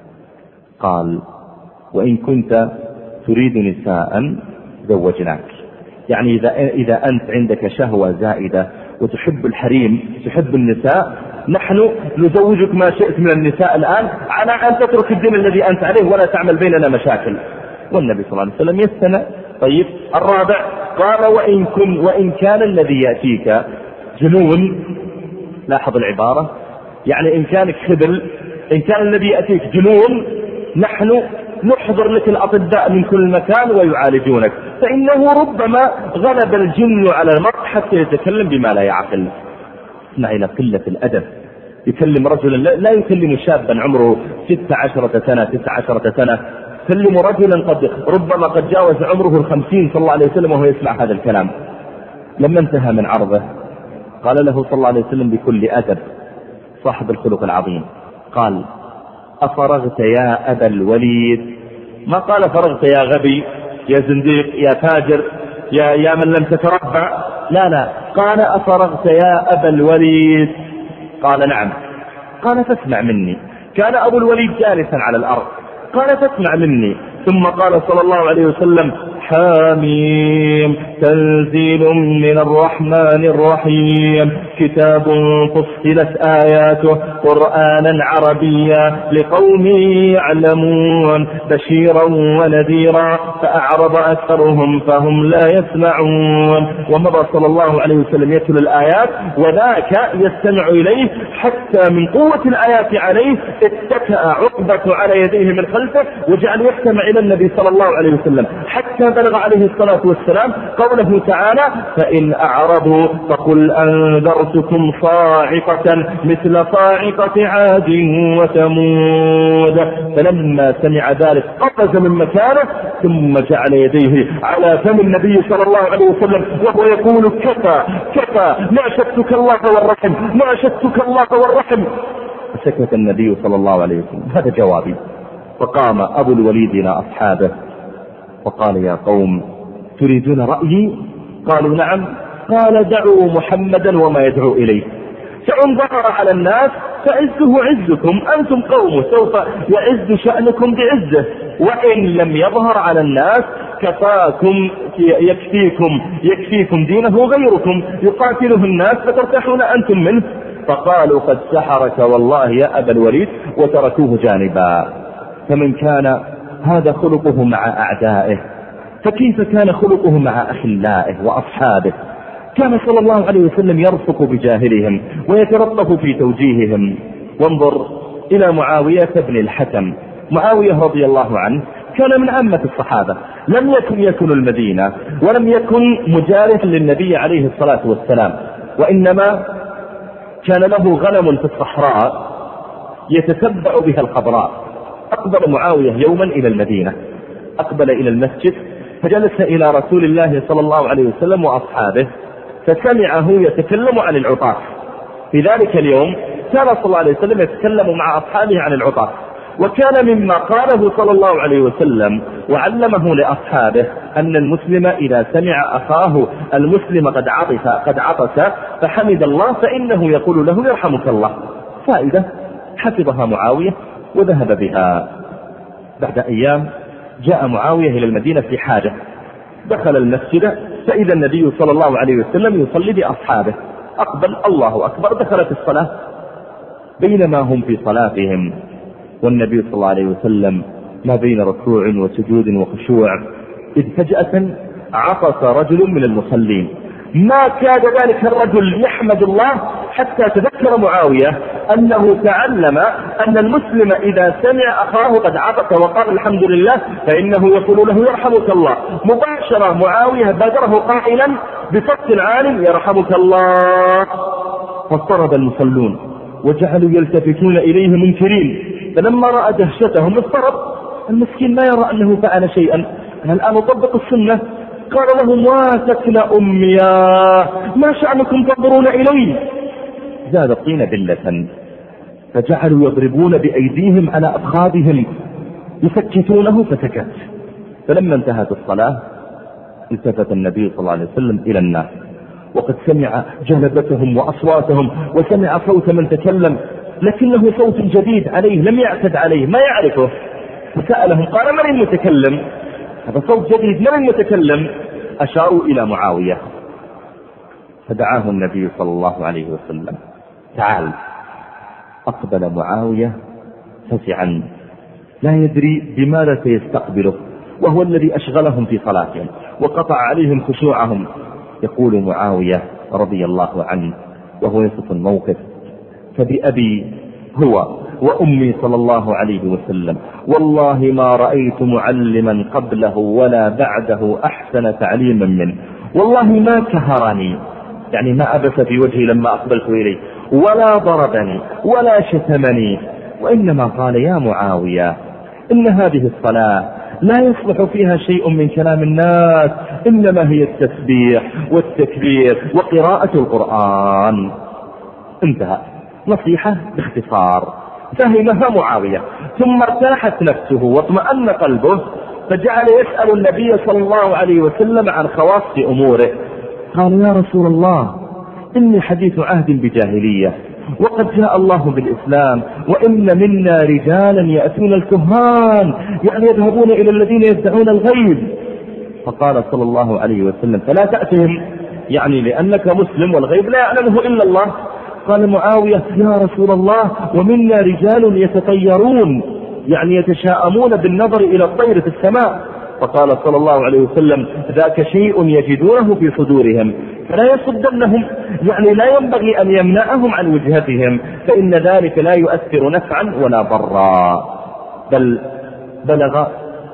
قال: وإن كنت تريد نساء زوجناك. يعني إذا أنت عندك شهوة زائدة وتحب الحريم، تحب النساء، نحن نزوجك ما شئت من النساء الآن على أن تترك الدين الذي أنت عليه ولا تعمل بيننا مشاكل. والنبي صلى الله عليه وسلم يستمع. طيب، الرابع قال: وإن كان الذي يأتيك جنون. لاحظ العبارة، يعني إن كانك خبل، إن كان الذي يأتيك جنون، نحن نحضر لك الأطباء من كل مكان ويعالجونك، فإنه ربما غلب الجن على المرء حتى يتكلم بما لا يعقل. اسمع إلى قلة الأدب، يكلم رجلا لا يكلم شابا عمره 16 سنة 19 سنة، يكلم رجلا ربما قد جاوز عمره 50 صلى الله عليه وسلم وهو يسمع هذا الكلام. لما انتهى من عرضه قال له صلى الله عليه وسلم بكل أدب، صاحب الخلق العظيم، قال: أفرغت يا أبا الوليد؟ ما قال فرغت يا غبي، يا زنديق، يا فاجر، يا من لم تتربع، لا، قال: أفرغت يا أبا الوليد؟ قال: نعم. قال: فاسمع مني. كان أبو الوليد جالسا على الأرض، قال: فاسمع مني. ثم قال صلى الله عليه وسلم: حاميم، تنزيل من الرحمن الرحيم، كتاب فصلت آياته قرآنا عربيا لقوم يعلمون، بشيرا ونذيرا، فأعرض أكثرهم فهم لا يسمعون. ومضى صلى الله عليه وسلم يتلو الآيات، وذاك يستمع إليه حتى من قوة الآيات عليه اتكأ عقبة على يديه من خلفه وجعل يستمع إلى النبي صلى الله عليه وسلم حتى بلغ عليه الصلاة والسلام قوله تعالى: فإن أعرضوا فقل أنذرتكم صاعقة مثل صاعقة عاد وثمود. فلما سمع ذلك قفز من مكانه ثم جعل يديه على فم النبي صلى الله عليه وسلم وهو يقول: كفى كفى، ناشدتك الله والرحم، ناشدتك الله والرحم. فسكت النبي صلى الله عليه وسلم. هذا جوابي. فقام أبو الوليد إلى أصحابه وقال: يا قوم، تريدون رأيي؟ قالوا: نعم. قال: دعوا محمدا وما يدعو إليه، فإن ظهر على الناس فعزه عزكم، أنتم قوم سوف يعز شأنكم بعزه، وإن لم يظهر على الناس كفاكم يكفيكم دينه غيركم يقاتله الناس فترتاحون أنتم منه. فقالوا: قد سحرك والله يا أبا الوليد، وتركوه جانبا. فمن كان هذا خلقه مع أعدائه، فكيف كان خلقه مع أخلائه وأصحابه؟ كان صلى الله عليه وسلم يرفق بجاهلهم ويتلطف في توجيههم. وانظر إلى معاوية بن الحكم. معاوية رضي الله عنه كان من عامة الصحابة، لم يكن المدينة، ولم يكن مجالسا للنبي عليه الصلاة والسلام، وإنما كان له غنم في الصحراء يتتبع بها الخضراء. أقبل معاوية يوما إلى المدينة، أقبل إلى المسجد فجلس إلى رسول الله صلى الله عليه وسلم وأصحابه فسمعه يتكلم عن العطاس. في ذلك اليوم كان صلى الله عليه وسلم يتكلم مع أصحابه عن العطاس، وكان مما قاله صلى الله عليه وسلم وعلمه لأصحابه أن المسلم إذا سمع أخاه المسلم قد عطس فحمد الله فإنه يقول له يرحمك الله. فائدة حفظها معاوية وذهب بها. بعد أيام جاء معاوية إلى المدينة في حاجة، دخل المسجد فإذا النبي صلى الله عليه وسلم يصلي بأصحابه، أقبل الله أكبر، دخلت الصلاة. بينما هم في صلاتهم والنبي صلى الله عليه وسلم ما بين ركوع وسجود وخشوع، إذ فجأة عطس رجل من المصلين. ما كاد ذلك الرجل يحمد الله حتى تذكر معاوية أنه تعلم أن المسلم إذا سمع أخاه قد عطس وقال الحمد لله فإنه يقول له يرحمك الله. مباشرة معاوية بادره قائلا بصوت عال يرحمك الله. فاضطرب المصلون وجعلوا يلتفتون إليه منكرين، فلما رأى دهشتهم اضطرب. المسكين ما يرى أنه فعل شيئا، الآن أطبق السنة. قال لهم واتكن أمياه ما شأنكم تنظرون إليه. زاد الطين بلة فجعلوا يضربون بأيديهم على أفخاذهم يسكتونه فسكت. فلما انتهت الصلاة التفت النبي صلى الله عليه وسلم إلى الناس وقد سمع جلبتهم وأصواتهم وسمع صوت من تكلم، لكنه صوت جديد عليه لم يعتد عليه ما يعرفه. فسألهم قال من المتكلم؟ هذا صوت جديد، من المتكلم؟ أشاروا إلى معاوية. فدعاه النبي صلى الله عليه وسلم تعال. أقبل معاوية فزعا لا يدري بماذا سيستقبله، وهو الذي أشغلهم في صلاتهم وقطع عليهم خشوعهم. يقول معاوية رضي الله عنه وهو يصف الموقف: فبأبي هو وأمي صلى الله عليه وسلم والله ما رأيت معلما قبله ولا بعده أحسن تعليما منه، والله ما كهرني، يعني ما أبس في وجهي لما أقبلت إليه، ولا ضربني ولا شتمني، وإنما قال يا معاوية إن هذه الصلاة لا يصلح فيها شيء من كلام الناس، إنما هي التسبيح والتكبير وقراءة القرآن. انتهى. نصيحة باختصار فهمها معاوية، ثم ارتاحت نفسه واطمأن قلبه، فجعل يسأل النبي صلى الله عليه وسلم عن خواص أموره. قال يا رسول الله إني حديث عهد بجاهلية وقد جاء الله بالإسلام، وإن منا رجالا يأتون الكهان، يعني يذهبون إلى الذين يدعون الغيب. فقال صلى الله عليه وسلم فلا تأتهم، يعني لأنك مسلم والغيب لا يعلمه إلا الله. قال معاوية يا رسول الله ومنا رجال يتطيرون، يعني يتشاءمون بالنظر إلى الطير في السماء. فقال صلى الله عليه وسلم ذاك شيء يجدونه في صدورهم فلا يصدنهم، يعني لا ينبغي أن يمنعهم عن وجهتهم، فإن ذلك لا يؤثر نفعا ولا ضرا. بل بلغ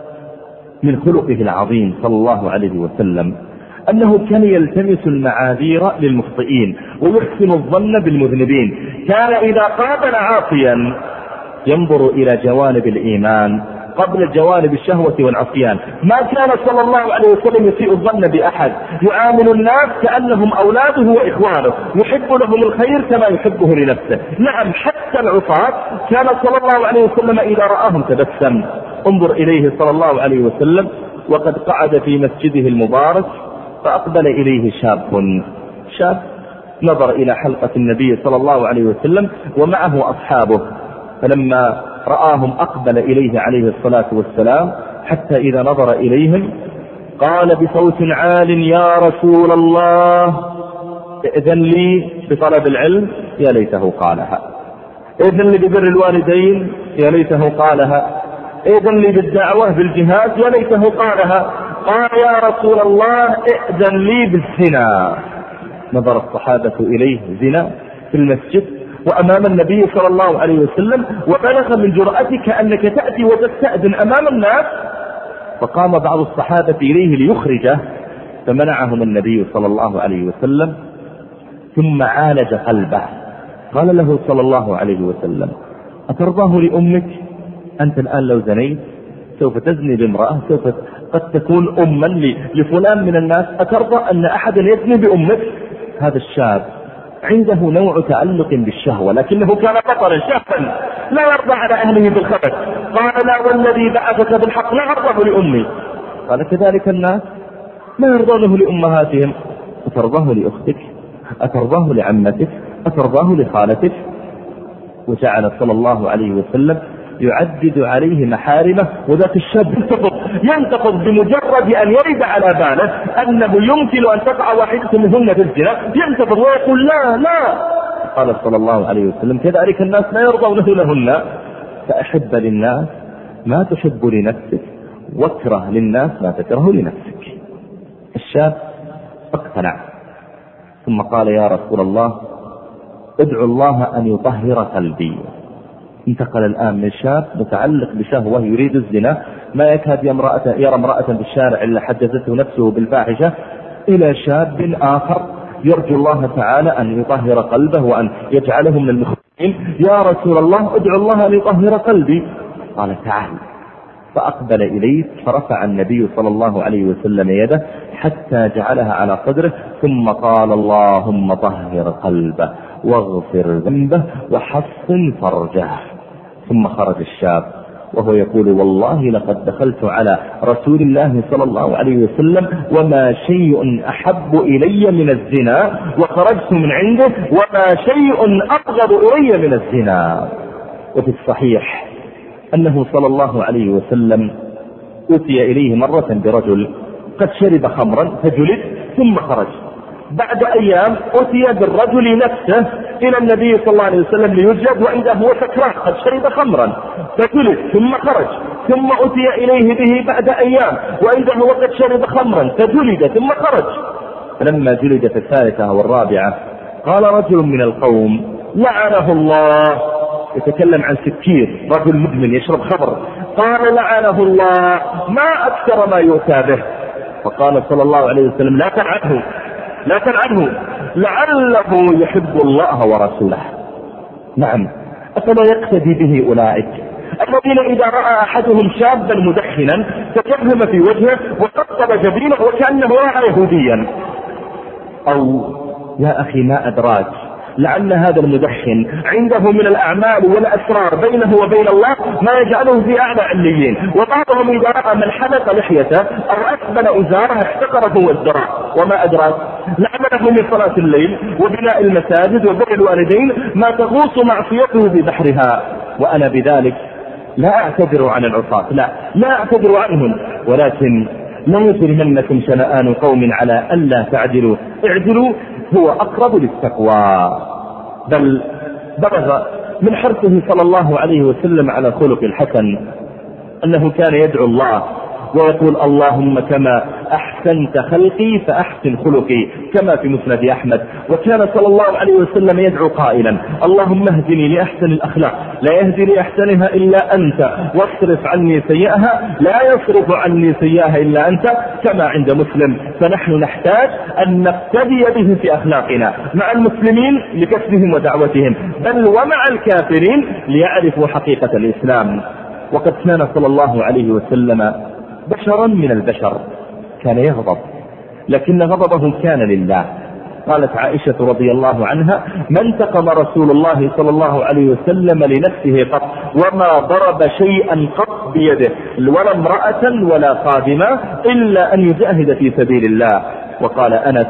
من خلقه العظيم صلى الله عليه وسلم أنه كان يلتمس المعاذير للمخطئين ويحسن الظن بالمذنبين. كان إذا قابل عاصيا ينظر إلى جوانب الإيمان قبل جوانب الشهوة والعصيان. ما كان صلى الله عليه وسلم يسيء الظن بأحد، يعامل الناس كأنهم أولاده وإخوانه، يحب لهم الخير كما يحبه لنفسه. نعم حتى العصاة كان صلى الله عليه وسلم إذا رآهم تبسم. انظر إليه صلى الله عليه وسلم وقد قعد في مسجده المبارك فأقبل إليه شاب نظر إلى حلقة النبي صلى الله عليه وسلم ومعه أصحابه، فلما رآهم أقبل إليه عليه الصلاة والسلام، حتى إذا نظر إليهم قال بصوت عال يا رسول الله ائذن لي بطلب العلم، يا ليته قالها. ائذن لي ببر الوالدين، يا ليته قالها. ائذن لي بالدعوة بالجهاد، يا ليته قالها. قال يا رسول الله ائذن لي بالزنا. نظر الصحابة إليه زنا في المسجد وأمام النبي صلى الله عليه وسلم، وبلغ من جرأتك أنك تأتي وتستأذن أمام الناس. فقام بعض الصحابة إليه ليخرجه فمنعهم النبي صلى الله عليه وسلم، ثم عالج قلبه. قال له صلى الله عليه وسلم أترضاه لأمك؟ أنت الآن لو زنيت سوف تزني بامرأة، سوف قد تكون أما لفلان من الناس، أترضى أن أحدا يزني بأمك؟ هذا الشاب عنده نوع تعلق بالشهوة، لكنه كان بطلا شابا لا يرضى على أهله بالخبث. قال لا والذي بعثك بالحق لا أرضاه لأمي. قال كذلك الناس لا يرضونه لأمهاتهم. أترضاه لأختك؟ أترضاه لعمتك؟ أترضاه لخالتك؟ وجعل صلى الله عليه وسلم يعدد عليه محارمه، وذاك الشاب ينتقض بمجرد أن يرد على باله أنه يمكن أن تقع واحدة منهن في الزنا، ينتقض ويقول لا لا. قال صلى الله عليه وسلم كذلك الناس لا يرضونه لهن، فأحب للناس ما تحب لنفسك، واكره للناس ما تكره لنفسك. الشاب اقتنع، ثم قال يا رسول الله ادعو الله أن يطهر قلبي. انتقل الآن من شاب متعلق بشهوة يريد الزنا، ما يكاد يرى امرأة بالشارع إلا حدثته نفسه بالفاحشة، إلى شاب آخر يرجو الله تعالى أن يطهر قلبه وأن يجعله من المخلصين. يا رسول الله ادعو الله أن يطهر قلبي. قال تعال. فأقبل إليه فرفع النبي صلى الله عليه وسلم يده حتى جعلها على صدره، ثم قال اللهم طهر قلبه واغفر ذنبه وحصن فرجه. ثم خرج الشاب وهو يقول والله لقد دخلت على رسول الله صلى الله عليه وسلم وما شيء أحب إلي من الزنا، وخرجت من عنده وما شيء أبغض إلي من الزنا. وفي الصحيح أنه صلى الله عليه وسلم أتي إليه مرة برجل قد شرب خمرا فجلد ثم خرج. بعد أيام أتي بالرجل نفسه إلى النبي صلى الله عليه وسلم ليجلد، وعنده هو سكران قد شرب خمرا فجلد ثم خرج. ثم أتي إليه به بعد أيام وعنده هو قد شرب خمرا فجلد ثم خرج. فلما جلد في الثالثة والرابعة قال رجل من القوم لعنه الله، يتكلم عن سكير رجل مدمن يشرب خمر، قال لعنه الله ما أكثر ما يؤتى به. فقال صلى الله عليه وسلم لا تلعنه لا تلعنه لعله يحب الله ورسوله. نعم، أفلا يقتدي به أولئك الذين إذا رأى أحدهم شابا مدخنا تكلم في وجهه وقطب جبينه وكأنه رأى يهوديا. أو يا أخي ما أدراك لعل هذا المدخن عنده من الأعمال والأسرار بينه وبين الله ما يجعله في أعلى عليين. وبعضهم إذا رأى من حلق لحيته أو أسبل أزاره احتقره وازدراء. وما أدراك لعله من صلاة الليل وبناء المساجد وبر الوالدين ما تغوص معصيته ببحرها. وأنا بذلك لا أعتذر عن العصاة، لا أعتذر عنهم، ولكن لا يجرمنكم شنآن قوم على ألا تعدلوا، اعدلوا هو أقرب للتقوى. بل بلغ من حرصه صلى الله عليه وسلم على خلق الحسن أنه كان يدعو الله ويقول اللهم كما أحسنت خلقي فأحسن خلقي، كما في مسند أحمد. وكان صلى الله عليه وسلم يدعو قائلا اللهم اهدني لأحسن الأخلاق لا يهدي لأحسنها إلا أنت، واصرف عني سيئها لا يصرف عني سيئها إلا أنت، كما عند مسلم. فنحن نحتاج أن نقتدي به في أخلاقنا مع المسلمين لكسبهم ودعوتهم، بل ومع الكافرين ليعرفوا حقيقة الإسلام. وقد كان صلى الله عليه وسلم بشرا من البشر، كان يغضب لكن غضبه كان لله. قالت عائشة رضي الله عنها ما انتقم رسول الله صلى الله عليه وسلم لنفسه قط، وما ضرب شيئا قط بيده ولا امرأة ولا خادمة إلا أن يجاهد في سبيل الله. وقال أنس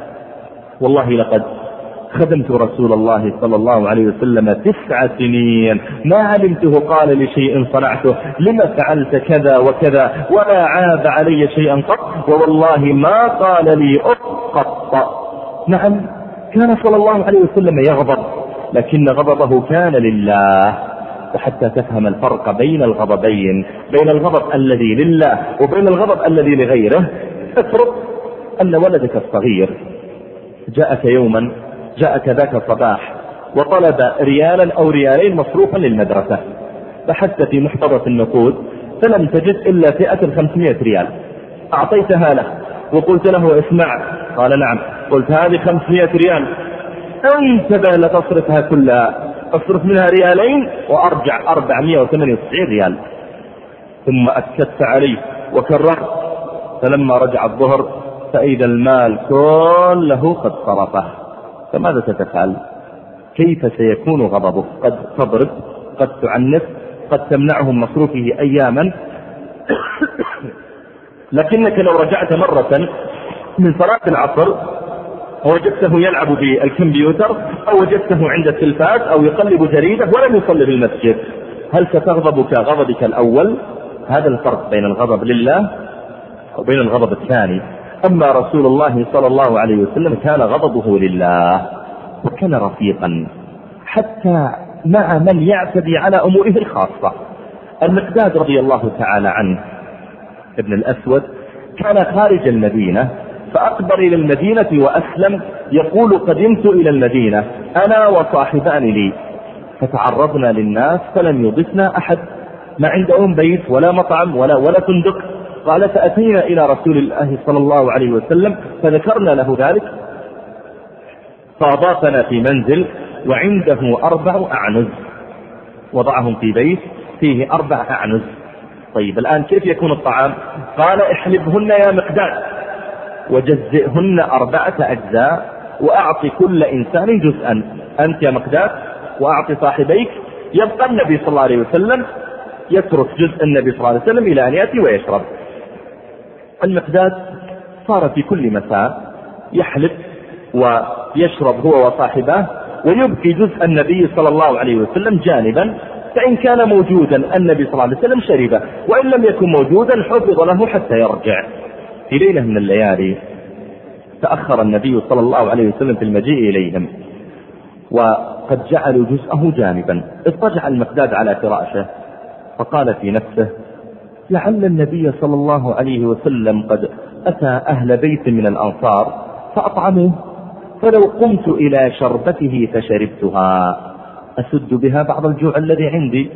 والله لقد خدمت رسول الله صلى الله عليه وسلم 9 سنين ما علمته قال لشيء صنعته لما فعلت كذا وكذا، ولا عاب علي شيئا قط، ووالله ما قال لي قط. نعم، كان صلى الله عليه وسلم يغضب لكن غضبه كان لله. وحتى تفهم الفرق بين الغضبين، بين الغضب الذي لله وبين الغضب الذي لغيره، افرض أن ولدك الصغير جاءك ذاك الصباح وطلب ريالا أو ريالين مصروفا للمدرسة، بحثت في محفظة النقود فلم تجد إلا فئة 500 ريال، أعطيتها له وقلت له اسمع، قال نعم، قلت هذه 500 ريال انتبه لتصرفها كلها، اصرف منها ريالين وأرجع 498 ريال. ثم أكدت عليه وكررت فلما رجع الظهر فإذا المال كله قد صرفه، فماذا ستفعل؟ كيف سيكون غضبك؟ قد تضرب، قد تعنف، قد تمنعه من مصروفه أياما. لكنك لو رجعت مرة من صلاة العصر ووجدته يلعب بالكمبيوتر أو وجدته عند التلفاز أو يقلب جريدة ولم يصلي في المسجد، هل ستغضب كغضبك الأول؟ هذا الفرق بين الغضب لله وبين الغضب الثاني. أما رسول الله صلى الله عليه وسلم كان غضبه لله، وكان رفيقا حتى مع من يعتدي على أموره الخاصة. المقداد رضي الله تعالى عنه ابن الأسود كان خارج المدينة فأقبل إلى المدينة وأسلم، يقول قدمت إلى المدينة أنا وصاحبان لي فتعرضنا للناس فلم يضفنا أحد، ما عندهم بيت ولا مطعم ولا فندق. قال فأتينا إلى رسول الله صلى الله عليه وسلم فذكرنا له ذلك فأضافنا في منزل وعنده 4 أعنز، وضعهم في بيت فيه 4 أعنز. طيب الآن كيف يكون الطعام؟ قال احلبهن يا مقداد وجزئهن 4 أجزاء وأعطي كل إنسان جزءا، أنت يا مقداد وأعطي صاحبيك. يبقى النبي صلى الله عليه وسلم يترك جزء النبي صلى الله عليه وسلم إلى أن يأتي ويشرب. المقداد صار في كل مساء يحلب ويشرب هو وصاحبه، ويبقي جزء النبي صلى الله عليه وسلم جانبا، فإن كان موجودا النبي صلى الله عليه وسلم شربه، وإن لم يكن موجودا حفظ له حتى يرجع. في ليلة من الليالي تأخر النبي صلى الله عليه وسلم في المجيء إليهم، وقد جعلوا جزءه جانبا. اضطجع المقداد على فراشه فقال في نفسه لعل النبي صلى الله عليه وسلم قد أتى أهل بيت من الأنصار فأطعموه، فلو قمت إلى شربته فشربتها أسد بها بعض الجوع الذي عندي.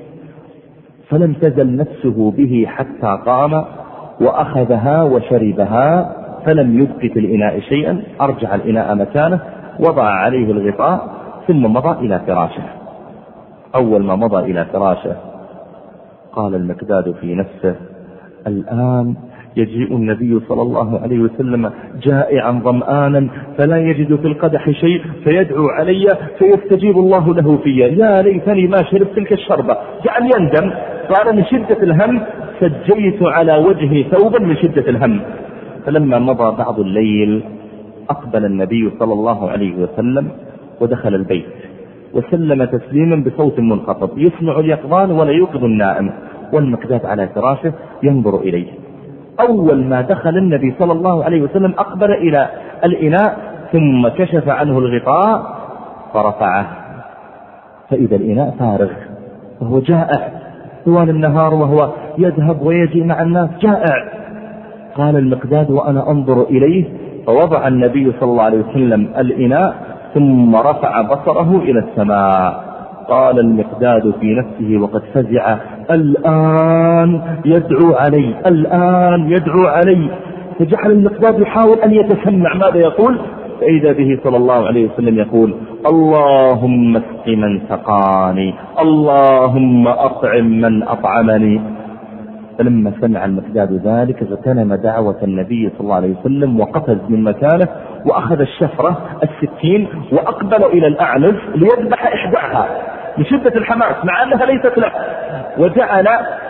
فلم تزل نفسه به حتى قام وأخذها وشربها، فلم يبق في الإناء شيئا، أرجع الإناء مكانه، وضع عليه الغطاء ثم مضى إلى فراشه. أول ما مضى إلى فراشه قال المقداد في نفسه الآن يجيء النبي صلى الله عليه وسلم جائعا ظمآنا فلا يجد في القدح شيء فيدعو علي فيستجيب الله له في، يا ليتني ما شربت تلك الشربة. جعل يندم، قال من شدة الهم سجيت على وجهي ثوبا من شدة الهم. فلما مضى بعض الليل أقبل النبي صلى الله عليه وسلم ودخل البيت وسلم تسليما بصوت منخفض يسمع اليقظان ولا يوقظ النائم، والمقداد على فراشه ينظر إليه. أول ما دخل النبي صلى الله عليه وسلم أقبل إلى الإناء ثم كشف عنه الغطاء فرفعه، فإذا الإناء فارغ وهو جائع طوال النهار، وهو يذهب ويجي مع الناس جائع. قال المقداد وأنا أنظر إليه فوضع النبي صلى الله عليه وسلم الإناء ثم رفع بصره إلى السماء. قال المقداد في نفسه وقد فزع الآن يدعو علي، الآن يدعو علي. فجعل المقداد يحاول أن يتسمع ماذا يقول، فإذا به صلى الله عليه وسلم يقول اللهم اسق من سقاني، اللهم أطعم من أطعمني. فلما سمع المقداد ذلك اغتنم دعوة النبي صلى الله عليه وسلم وقفز من مكانه وأخذ الشفرة السكين وأقبل إلى الأعنز ليذبح إحداها من شدة الحماس مع أنها ليست له، وجعل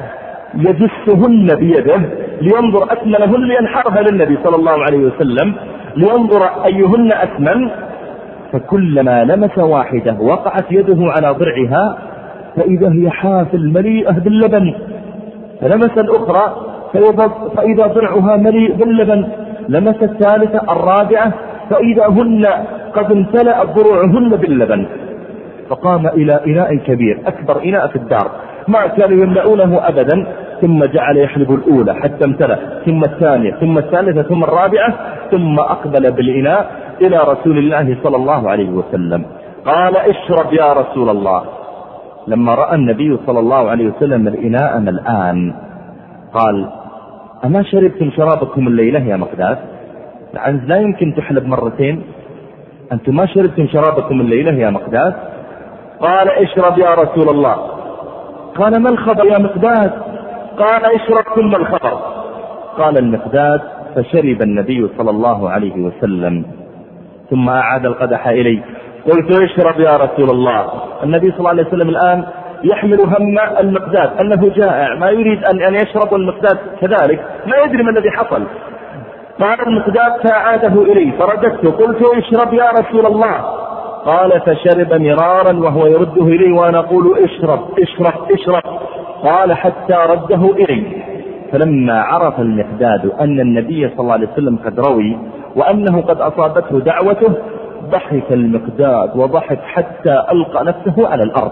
يجسهن بيده لينظر أثمنهن لينحرها للنبي صلى الله عليه وسلم لينظر أيهن أثمن. فكلما لمس واحدة وقعت يده على ضرعها فإذا هي حافل مليئة باللبن، فلمس الأخرى فإذا ضرعها مليء باللبن، لمس الثالثة الرابعة فإذا هن قد امتلأت ضروعهن باللبن. فقام إلى إناء كبير أكبر إناء في الدار ما كانوا يملؤونه أبدا، ثم جعل يحلب الأولى حتى امتلأ، ثم الثانية ثم الثالثة ثم الرابعة، ثم أقبل بالإناء إلى رسول الله صلى الله عليه وسلم. قال اشرب يا رسول الله. لما رأى النبي صلى الله عليه وسلم الإناء ملآن قال أما شربتم شرابكم الليلة يا مقداد؟ العنز لا يمكن تحلب مرتين، أنتم ما شربتم شرابكم الليلة يا مقداد؟ قال اشرب يا رسول الله. قال ما الخبر يا مقداد؟ قال اشرب ثم الخبر. قال المقداد: فشرب النبي صلى الله عليه وسلم ثم أعاد القدح إلي. قلت: اشرب يا رسول الله. النبي صلى الله عليه وسلم الآن يحمل هم المقداد أنه جائع، ما يريد أن يشرب، المقداد كذلك ما يدري ما الذي حصل. قال المقداد: فأعاده إلي فرددت قلت: اشرب يا رسول الله. قال: فشرب مرارا وهو يرده إلي وأنا أقول: اشرب اشرب اشرب. قال: حتى رده إلي. فلما عرف المقداد أن النبي صلى الله عليه وسلم قد روي وأنه قد أصابته دعوته، ضحك المقداد وضحك حتى ألقى نفسه على الأرض.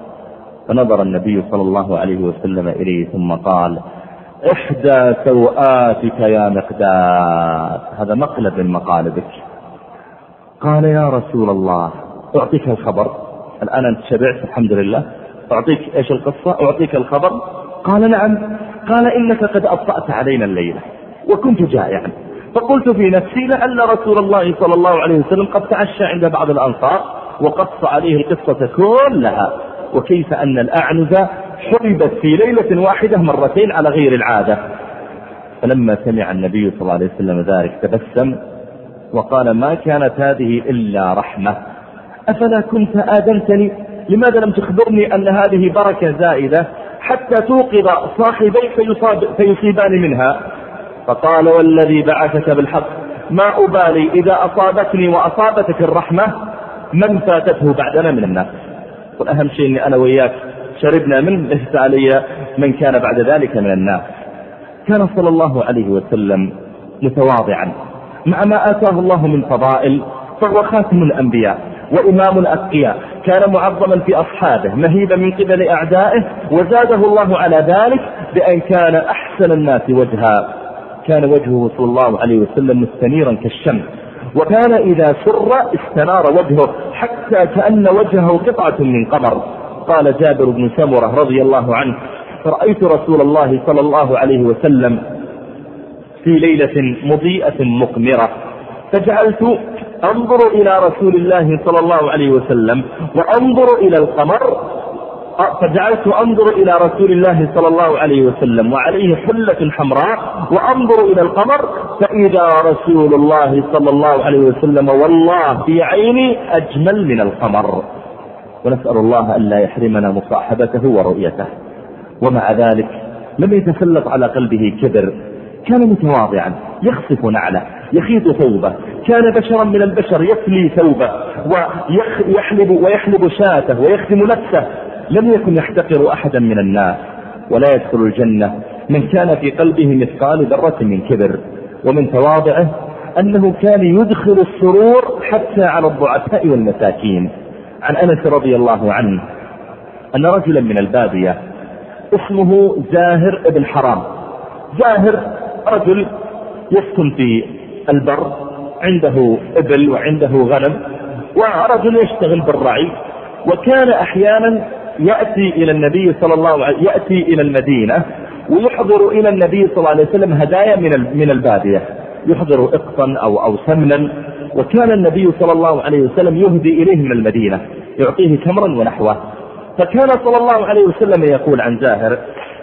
فنظر النبي صلى الله عليه وسلم إليه ثم قال: إحدى سوآتك يا مقداد، هذا مقلب من مقالبك. قال: يا رسول الله أعطيك الخبر، الآن أنت شبعت الحمد لله، أعطيك إيش القصة، أعطيك الخبر. قال: نعم. قال: إنك قد أبطأت علينا الليلة وكنت جائعا، فقلت في نفسي لعل رسول الله صلى الله عليه وسلم قد تعشى عند بعض الأنصار وقص عليه القصة كلها، وكيف أن الأعنزة حربت في ليلة واحدة مرتين على غير العادة. فلما سمع النبي صلى الله عليه وسلم ذلك تبسم وقال: ما كانت هذه إلا رحمة، أفلا كنت آذنتني؟ لماذا لم تخبرني أن هذه بركة زائدة حتى توقظ صاحبي فيصيبان منها؟ فقال: والذي بعثك بالحق ما أبالي إذا أصابتني وأصابتك الرحمة من فاتته بعدنا من الناس، والأهم شيء أني أنا وياك شربنا منه، ليس علي من كان بعد ذلك من الناس. كان صلى الله عليه وسلم متواضعا مع ما آتاه الله من فضائل، فهو خاتم الأنبياء وإمام الأتقياء، كان معظما في أصحابه، مهيبا من قبل أعدائه، وزاده الله على ذلك بأن كان أحسن الناس وجها. كان وجهه صلى الله عليه وسلم مستنيرا كالشمس، وكان إذا سر استنار وجهه حتى كأن وجهه قطعة من قمر. قال جابر بن سمرة رضي الله عنه: فرأيت رسول الله صلى الله عليه وسلم في ليلة مضيئة مقمرة، فجعلت أنظر إلى رسول الله صلى الله عليه وسلم وأنظر إلى القمر، فجعلت أنظر إلى رسول الله صلى الله عليه وسلم وعليه حلة حمراء وأنظر إلى القمر، فإذا رسول الله صلى الله عليه وسلم والله في عيني أجمل من القمر. ونسأل الله أن لا يحرمنا مصاحبته ورؤيته. ومع ذلك لم يتسلط على قلبه كبر، كان متواضعا يخصف نعله، يخيط ثوبه، كان بشرا من البشر يفلي ثوبه ويحلب شاته ويخدم نفسه، لم يكن يحتقر أحدا من الناس. ولا يدخل الجنة من كان في قلبه مثقال ذرة من كبر. ومن تواضعه أنه كان يدخل السرور حتى على الضعفاء والمساكين. عن أنس رضي الله عنه أن رجلا من البادية اسمه زاهر ابن حرام. زاهر رجل يسكن في البر، عنده إبل وعنده غنم، ورجل يشتغل بالرعي، وكان أحيانا يأتي إلى النبي صلى الله عليه يأتي إلى المدينة ويحضر إلى النبي صلى الله عليه وسلم هدايا من البادية، يحضر إقطا أو سمنا، وكان النبي صلى الله عليه وسلم يهدي إليه من المدينة، يعطيه تمرا ونحوه. فكان صلى الله عليه وسلم يقول عن زاهر،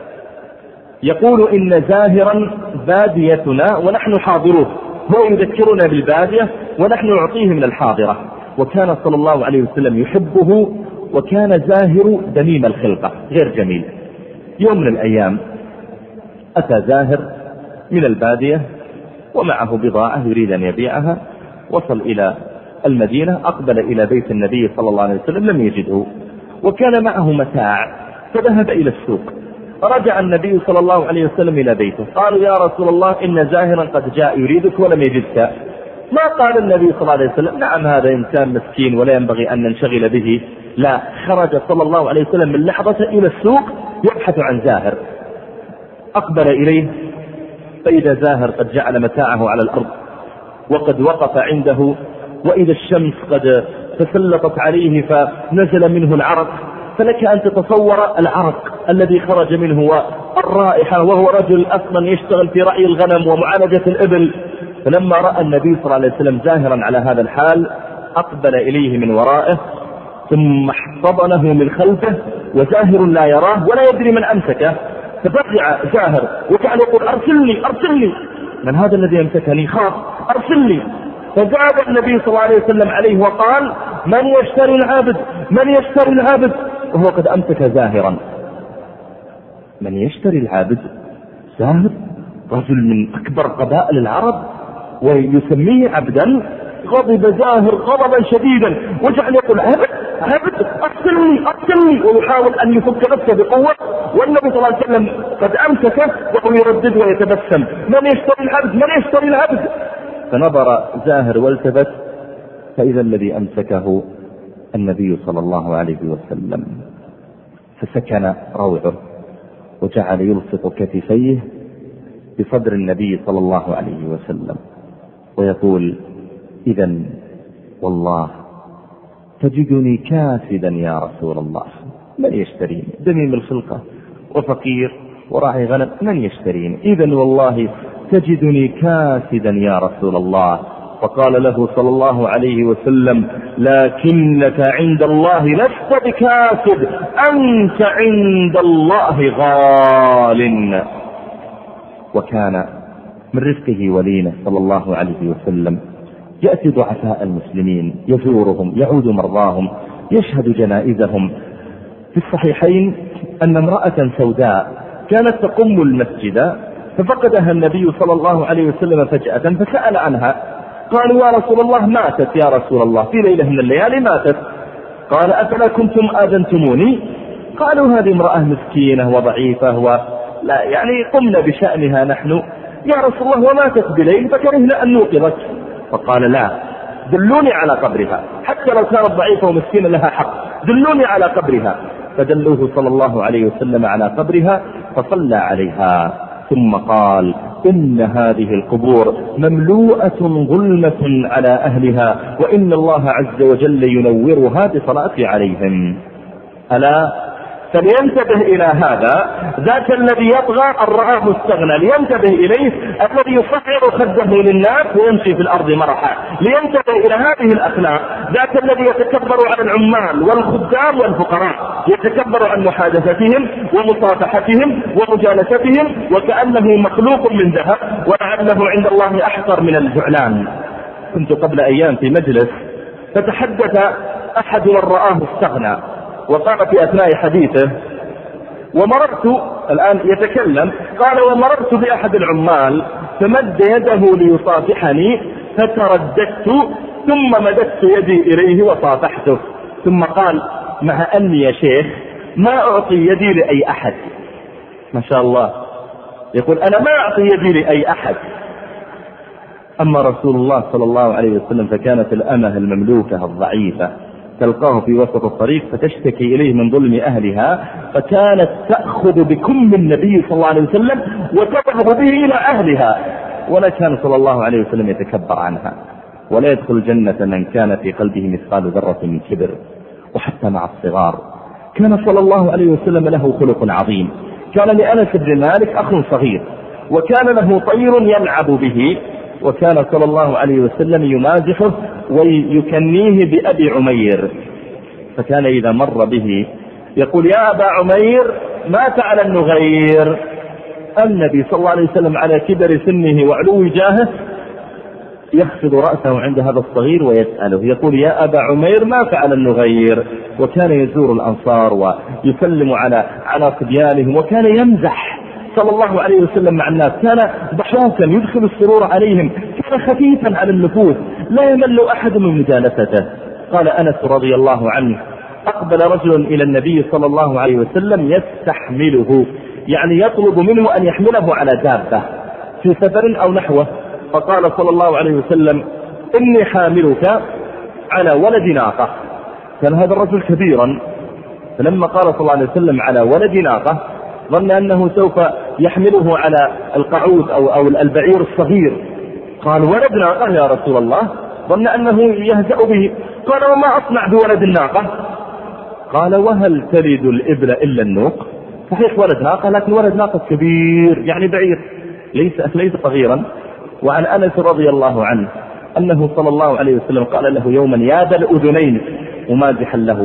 يقول: إن زاهرا باديتنا ونحن حاضروه، هو يذكرنا بالبادية ونحن نعطيه من الحاضرة. وكان صلى الله عليه وسلم يحبه، وكان زاهر دميم الخلقة غير جميل. يوم من الأيام أتى زاهر من البادية ومعه بضاعة يريد أن يبيعها، وصل إلى المدينة، أقبل إلى بيت النبي صلى الله عليه وسلم، لم يجده، وكان معه متاع، فذهب إلى السوق. رجع النبي صلى الله عليه وسلم إلى بيته، قالوا: يا رسول الله إن زاهرا قد جاء يريدك ولم يجدك. ما قال النبي صلى الله عليه وسلم: نعم هذا إنسان مسكين ولا ينبغي أن ننشغل به، لا، خرج صلى الله عليه وسلم من لحظة إلى السوق يبحث عن زاهر. أقبل إليه فإذا زاهر قد جعل متاعه على الأرض وقد وقف عنده، وإذا الشمس قد تسلطت عليه فنزل منه العرق، فلك أن تتصور العرق الذي خرج منه والرائحة، وهو رجل أصلا يشتغل في رعي الغنم ومعالجة الإبل. فلما رأى النبي صلى الله عليه وسلم زاهرا على هذا الحال أقبل إليه من ورائه ثم احتضنه من خلفه، وزاهر لا يراه ولا يدري من أمسكه، ففزع زاهر وجعل يقول أرسلني من هذا الذي أمسكني؟ خاف أرسلني. فزاد النبي صلى الله عليه وسلم عليه وقال من يشتري العبد وهو قد أمسك زاهرا. من يشتري العبد؟ زاهر رجل من أكبر قبائل العرب ويسميه عبدا. غضب زاهر غضبا شديدا وجعل يقول عبد أرسلني ويحاول أن يفك نفسه بقوة، والنبي صلى الله عليه وسلم قد أمسكه وهو يردد ويتبسم من يشتري العبد. فنظر زاهر والتفت فإذا الذي أمسكه النبي صلى الله عليه وسلم، فسكن روعه وجعل يلصق كتفيه بصدر النبي صلى الله عليه وسلم ويقول إذن والله تجدني كاسدا يا رسول الله، من يشتريني؟ دميم الخلقة وفقير وراعي غنم، من يشتريني؟ إذن والله تجدني كاسدا يا رسول الله. فقال له صلى الله عليه وسلم لكنك عند الله لست بكاسد، أنت عند الله غال. وكان من رفقه ولينه صلى الله عليه وسلم يأتي ضعفاء المسلمين يزورهم، يعود مرضاهم، يشهد جنائزهم. في الصحيحين أن امرأة سوداء كانت تقم المسجد ففقدها النبي صلى الله عليه وسلم فجأة فسأل عنها. قالوا يا رسول الله ماتت يا رسول الله، في ليلة من الليالي ماتت. قال أفلا كنتم آذنتموني؟ قالوا هذه امرأة مسكينة وضعيفة ولا يعني قمنا بشأنها نحن يا رسول الله وماتت بليل فكرهنا أن نوقظك. فقال لا، دلوني على قبرها، حتى لو كانت ضعيفة ومسكينة لها حق، دلوني على قبرها. فدلوه صلى الله عليه وسلم على قبرها فصلى عليها، ثم قال إن هذه القبور مملوءة ظلمة على أهلها وإن الله عز وجل ينورها بصلاة عليهم. ألا فلينتبه إلى هذا ذاك الذي يطغى أن رآه مستغنى، لينتبه إليه الذي يصعر خده للناس ويمشي في الأرض مرحا، لينتبه إلى هذه الأخلاق. ذاك الذي يتكبر على العمال والخدام والفقراء، يتكبر عن محادثتهم ومصافحتهم ومجالستهم وكأنه مخلوق من ذهب ولعله عند الله أحقر من الجعلان. كنت قبل أيام في مجلس فتحدث أحد من رآه استغنى وقال في أثناء حديثه ومررت، الآن يتكلم، قال ومررت بأحد العمال فمد يده ليصافحني فترددت ثم مددت يدي إليه وصافحته، ثم قال مع أني يا شيخ ما أعطي يدي لأي أحد. ما شاء الله، يقول أنا ما أعطي يدي لأي أحد. أما رسول الله صلى الله عليه وسلم فكانت الأمة المملوكة الضعيفة تلقاه في وسط الطريق فتشتكي إليه من ظلم أهلها، فكانت تأخذ بكم النبي صلى الله عليه وسلم وتذهب به إلى أهلها، ولا كان صلى الله عليه وسلم يتكبر عنها. ولا يدخل الجنة من كان في قلبه مثقال ذرة من كبر. وحتى مع الصغار كان صلى الله عليه وسلم له خلق عظيم. كان لأنس بن مالك أخ صغير وكان له طير يلعب به، وكان صلى الله عليه وسلم يمازحه ويكنيه بأبي عمير، فكان إذا مر به يقول يا أبا عمير ما فعل النغير. النبي صلى الله عليه وسلم على كبر سنه وعلو جاهه يخفض رأسه عند هذا الصغير ويسأله، يقول يا أبا عمير ما فعل النغير. وكان يزور الأنصار ويسلم على صبيانهم، وكان يمزح صلى الله عليه وسلم مع الناس، كان ضحوكا يدخل السرور عليهم، كان خفيفا على النفوس لا يمل أحد من مجالسته. قال أنس رضي الله عنه أقبل رجل إلى النبي صلى الله عليه وسلم يستحمله، يعني يطلب منه أن يحمله على دابة في سفر أو نحوه، فقال صلى الله عليه وسلم إني حاملك على ولد ناقة. كان هذا الرجل كبيرا، فلما قال صلى الله عليه وسلم على ولد ناقة ظن أنه سوف يحمله على القعود أو البعير الصغير. قال ولد ناقة يا رسول الله، ظن أنه يهزأ به. قال وما أصنع بولد الناقة؟ قال وهل تلد الإبل إلا النوق؟ صحيح ولد ناقة، لكن ولد ناقة كبير يعني بعير ليس صغيرا. وعن أنس رضي الله عنه أنه صلى الله عليه وسلم قال له يوما يا ذا الأذنين ممازحا له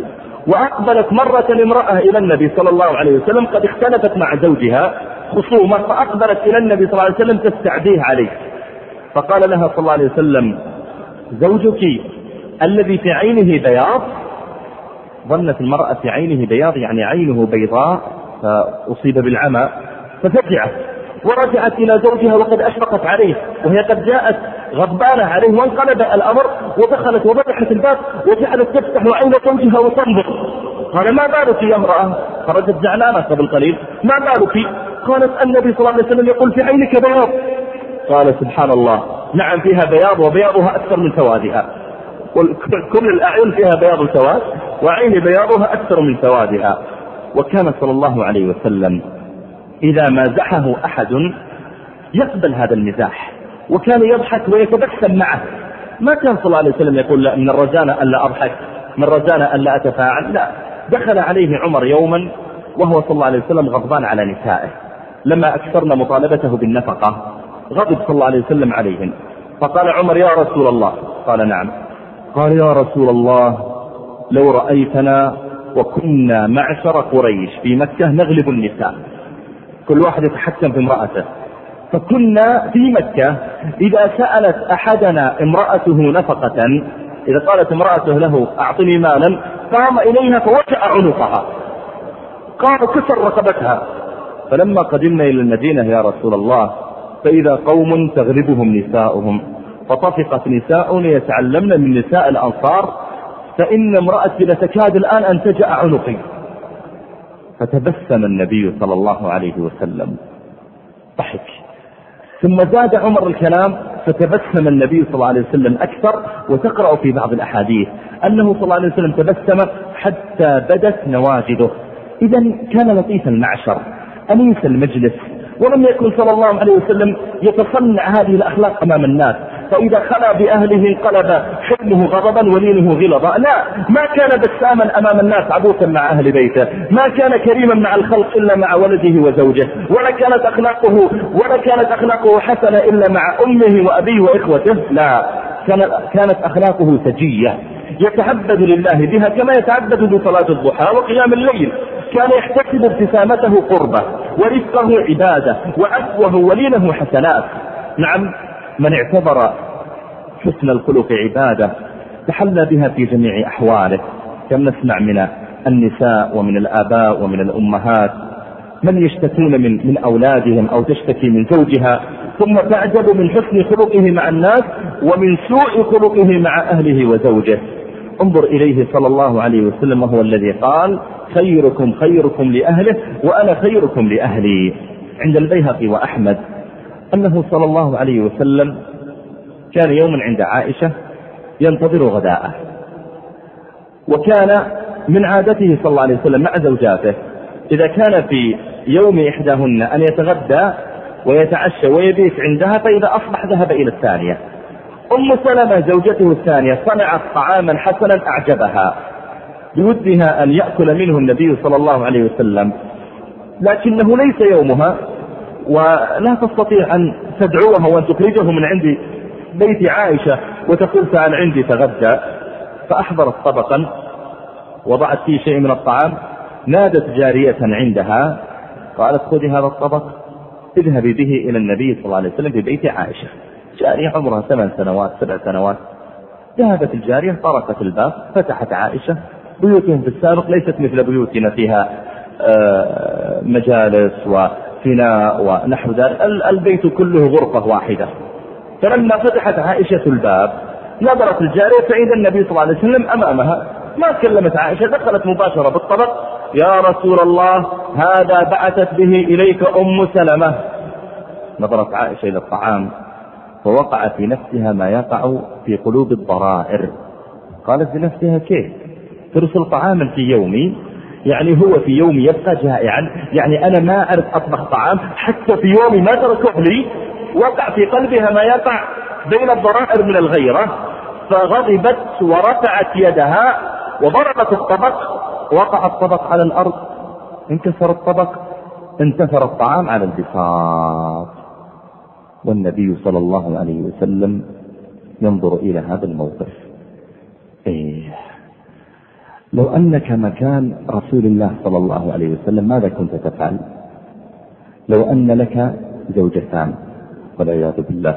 وأقبلت مرة امرأة إلى النبي صلى الله عليه وسلم قد اختلفت مع زوجها خصومة، فأقبلت إلى النبي صلى الله عليه وسلم تستعديه عليه، فقال لها صلى الله عليه وسلم: زوجك الذي في عينه بياض. ظنت المرأة في عينه بياض يعني عينه بيضاء فأصيب بالعمى، ففزعت ورجعت إلى زوجها وقد أشفقت عليه، وهي قد جاءت غضبانة عليه، وانقلب الأمر ودخلت وفتحت الباب وجعلت تفتح عين زوجها وتنظر. قال: ما بالك يا امرأة؟ خرجت زعلانة قبل قليل: ما بالك؟ قالت: النبي صلى الله عليه وسلم يقول في عينك بياض. قال: سبحان الله، نعم فيها بياض وبياضها أكثر من سوادها، كل الأعين فيها بياض وسواد، وعين بياضها أكثر من سوادها. وكان صلى الله عليه وسلم إذا مازحه أحد يقبل هذا المزاح، وكان يضحك ويتبسم معه. ما كان صلى الله عليه وسلم يقول: لا، من الرجاء ألا أضحك، من الرجاء ألا أتفاعل. لا، دخل عليه عمر يوما وهو صلى الله عليه وسلم غضبان على نسائه لما أكثرن مطالبته بالنفقة، غضب صلى الله عليه وسلم عليهم، فقال عمر: يا رسول الله. قال: نعم. قال: يا رسول الله، لو رأيتنا وكنا معشر قريش في مكة نغلب النساء، كل واحد يتحكم في امرأته، فكنا في مكة إذا سألت أحدنا امرأته نفقة، إذا قالت امرأته له أعطني مالا، قام إليها فوجع عنقها، قام كسر رقبتها. فلما قدمنا إلى المدينة يا رسول الله فإذا قوم تغلبهم نساؤهم، فطفقت نساء يتعلمن من نساء الأنصار، فإن امرأتي لتكاد الآن أن تجأ عنقي. فتبسم النبي صلى الله عليه وسلم، ضحك، ثم زاد عمر الكلام فتبسم النبي صلى الله عليه وسلم أكثر. وتقرأ في بعض الأحاديث أنه صلى الله عليه وسلم تبسم حتى بدت نواجذه. إذن كان لطيف المعشر، أنيس المجلس، ولم يكن صلى الله عليه وسلم يتصنع هذه الأخلاق أمام الناس، فإذا خلى بأهله انقلب حلمه غضبا ولينه غلظا. لا، ما كان بساما أمام الناس عبوسا مع أهل بيته، ما كان كريما مع الخلق إلا مع ولده وزوجه، ولا كانت أخلاقه حسنة إلا مع أمه وأبيه وإخوته. لا، كانت أخلاقه سجية يتعبد لله بها كما يتعبد بصلاة الضحى وقيام الليل. كان يحتسب ابتسامته قربة، ورفقه عبادة، وعفوه ولينه حسنات. نعم، من اعتبر حسن الخلق عبادة تحلى بها في جميع أحواله. كم نسمع من النساء ومن الآباء ومن الأمهات من يشتكون من أولادهم أو تشتكي من زوجها، ثم تعجب من حسن خلقه مع الناس ومن سوء خلقه مع أهله وزوجه. انظر إليه صلى الله عليه وسلم وهو الذي قال: خيركم خيركم لأهله وأنا خيركم لأهلي. عند البيهقي وأحمد أنه صلى الله عليه وسلم كان يوما عند عائشة ينتظر غداءه، وكان من عادته صلى الله عليه وسلم مع زوجاته إذا كان في يوم إحداهن أن يتغدى ويتعشى ويبيت عندها، فإذا أصبح ذهب إلى الثانية. أم سلمة زوجته الثانية صنعت طعاما حسنا أعجبها بودها أن يأكل منه النبي صلى الله عليه وسلم، لكنه ليس يومها ولا تستطيع أن تدعوها وأن تخرجه من عند بيت عائشة وتقول: تعال عندي تغدى. فأحضرت طبقا وضعت فيه شيء من الطعام، نادت جارية عندها قالت: خذي هذا الطبق اذهبي به إلى النبي صلى الله عليه وسلم في بيت عائشة. جارية عمرها 8 سنوات 7 سنوات. ذهبت الجارية، طرقت الباب، فتحت عائشة. بيوتهم في السابق ليست مثل بيوتنا فيها مجالس وفناء ونحو ذلك، البيت كله غرفة واحدة. فلما فتحت عائشة الباب نظرت الجارية فإذا النبي صلى الله عليه وسلم أمامها. ما كلمت عائشة، دخلت مباشرة بالطبق: يا رسول الله، هذا بعثت به إليك أم سلمة. نظرت عائشة إلى الطعام فوقع في نفسها ما يقع في قلوب الضرائر. قالت لنفسها: كيف ترسل طعاما في يومي؟ يعني هو في يومي يبقى جائعا؟ يعني أنا ما أعرف أطبخ طعام حتى في يومي ما تركه لي؟ وقع في قلبها ما يقع بين الضرائر من الغيرة، فغضبت ورفعت يدها وضربت الطبق، وقع الطبق على الأرض، انكسر الطبق، انتثر الطعام على البساط. والنبي صلى الله عليه وسلم ينظر إلى هذا الموقف. لو أنك مكان رسول الله صلى الله عليه وسلم ماذا كنت تفعل؟ لو أن لك زوجتان والعياذ بالله،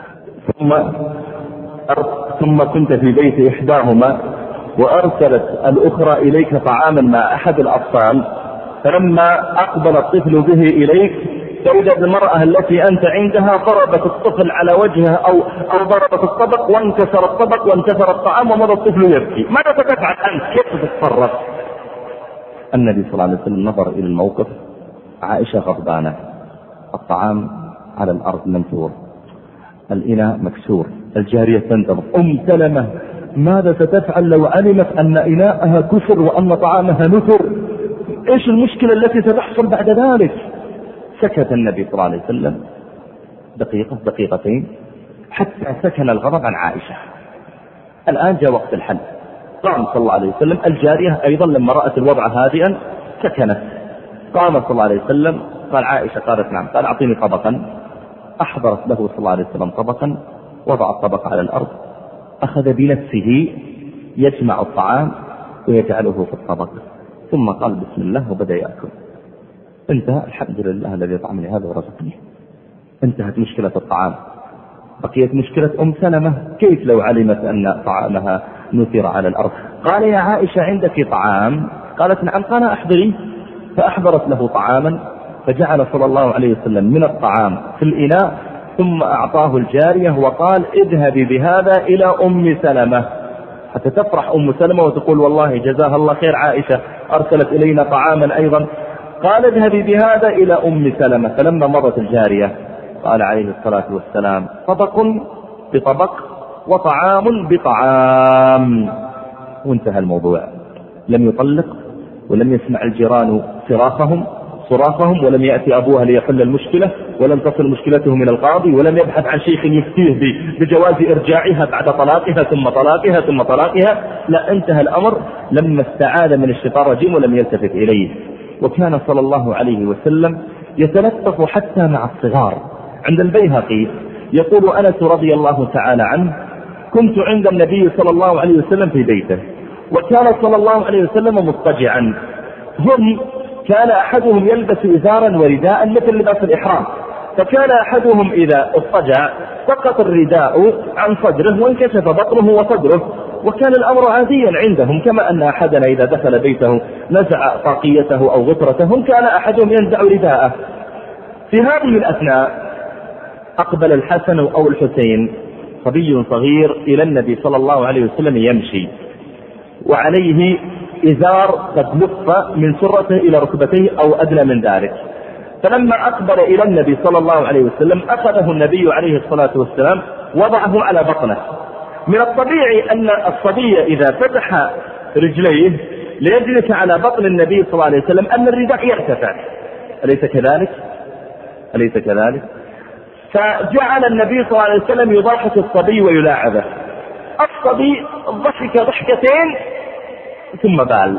ثم كنت في بيت إحداهما وأرسلت الأخرى إليك طعاما مع أحد الأطفال، فلما أقبل الطفل به إليك توجد المرأة التي أنت عندها ضربت الطفل على وجهه أو ضربت الطبق وانكسر الطبق وانكسر الطعام ومضى الطفل يبكي، ماذا تفعل أنت؟ كيف تتصرف؟ النبي صلى الله عليه وسلم نظر إلى الموقف، عائشة غضبانة، الطعام على الأرض منثور، الإناء مكسور، الجارية تنتظر. سلمة ماذا ستفعل لو علمت أن إناءها كسر وأن طعامها نثر؟ إيش المشكلة التي ستحصل بعد ذلك؟ سكت النبي صلى الله عليه وسلم دقيقة دقيقتين حتى سكن الغضب عن عائشة. الآن جاء وقت الحل. قام صلى الله عليه وسلم، الجارية أيضا لما رأت الوضع هادئا سكنت. قام صلى الله عليه وسلم، قال عائشة قالت نعم، قال أعطيني طبقا. أحضرت له صلى الله عليه وسلم طبقا، وضع الطبق على الأرض، أخذ بنفسه يجمع الطعام ويجعله في الطبق، ثم قال بسم الله وبدأ يأكل. انتهى، الحمد لله الذي طعمني هذا ورزقني. انتهت مشكلة الطعام. بقيت مشكلة سلمة، كيف لو علمت أن طعامها نثر على الأرض؟ قال يا عائشة عندك طعام؟ قالت نعم. قال أحضري. فأحضرت له طعاما، فجعل صلى الله عليه وسلم من الطعام في الإناء، ثم أعطاه الجارية وقال اذهبي بهذا إلى سلمة حتى تفرح سلمة وتقول والله جزاها الله خير، عائشة أرسلت إلينا طعاما أيضا. قال اذهبي بهذا إلى سلمة. فلما مضت الجارية قال عليه الصلاة والسلام طبق بطبق وطعام بطعام، وانتهى الموضوع. لم يطلق، ولم يسمع الجيران صراخهم، ولم يأتي أبوها ليحل المشكلة، ولم تصل مشكلته من القاضي، ولم يبحث عن شيخ يفتيه بجواز إرجاعها بعد طلاقها ثم طلاقها ثم طلاقها. لا، انتهى الأمر لما استعاذ من الشيطان الرجيم ولم يلتفت إليه. وكان صلى الله عليه وسلم يتلطف حتى مع الصغار. عند البيهقي يقول أنس رضي الله تعالى عنه كنت عند النبي صلى الله عليه وسلم في بيته، وكان صلى الله عليه وسلم مضطجعا. كان أحدهم يلبس إزارا ورداء مثل لباس الإحرام، فكان أحدهم إذا اضطجع سقط الرداء عن صدره وانكشف بطنه وصدره، وكان الأمر عاديا عندهم، كما أن أحدنا إذا دخل بيته نزع طاقيته أو غطرته كان أحدهم ينزع رداءه. في هذه الأثناء أقبل الحسن أو الحسين صبي صغير إلى النبي صلى الله عليه وسلم يمشي، وعليه إزار قد لف من سرته إلى ركبتيه أو أدنى من ذلك. فلما أقبل إلى النبي صلى الله عليه وسلم أخذه النبي عليه الصلاة والسلام وضعه على بطنه. من الطبيعي أن الصبي إذا فتح رجليه ليجلس على بطن النبي صلى الله عليه وسلم أن الرداء يرتفع، أليس كذلك؟ فجعل النبي صلى الله عليه وسلم يضحك الصبي ويلاعبه. الصبي ضحك ضحكتين ثم بال،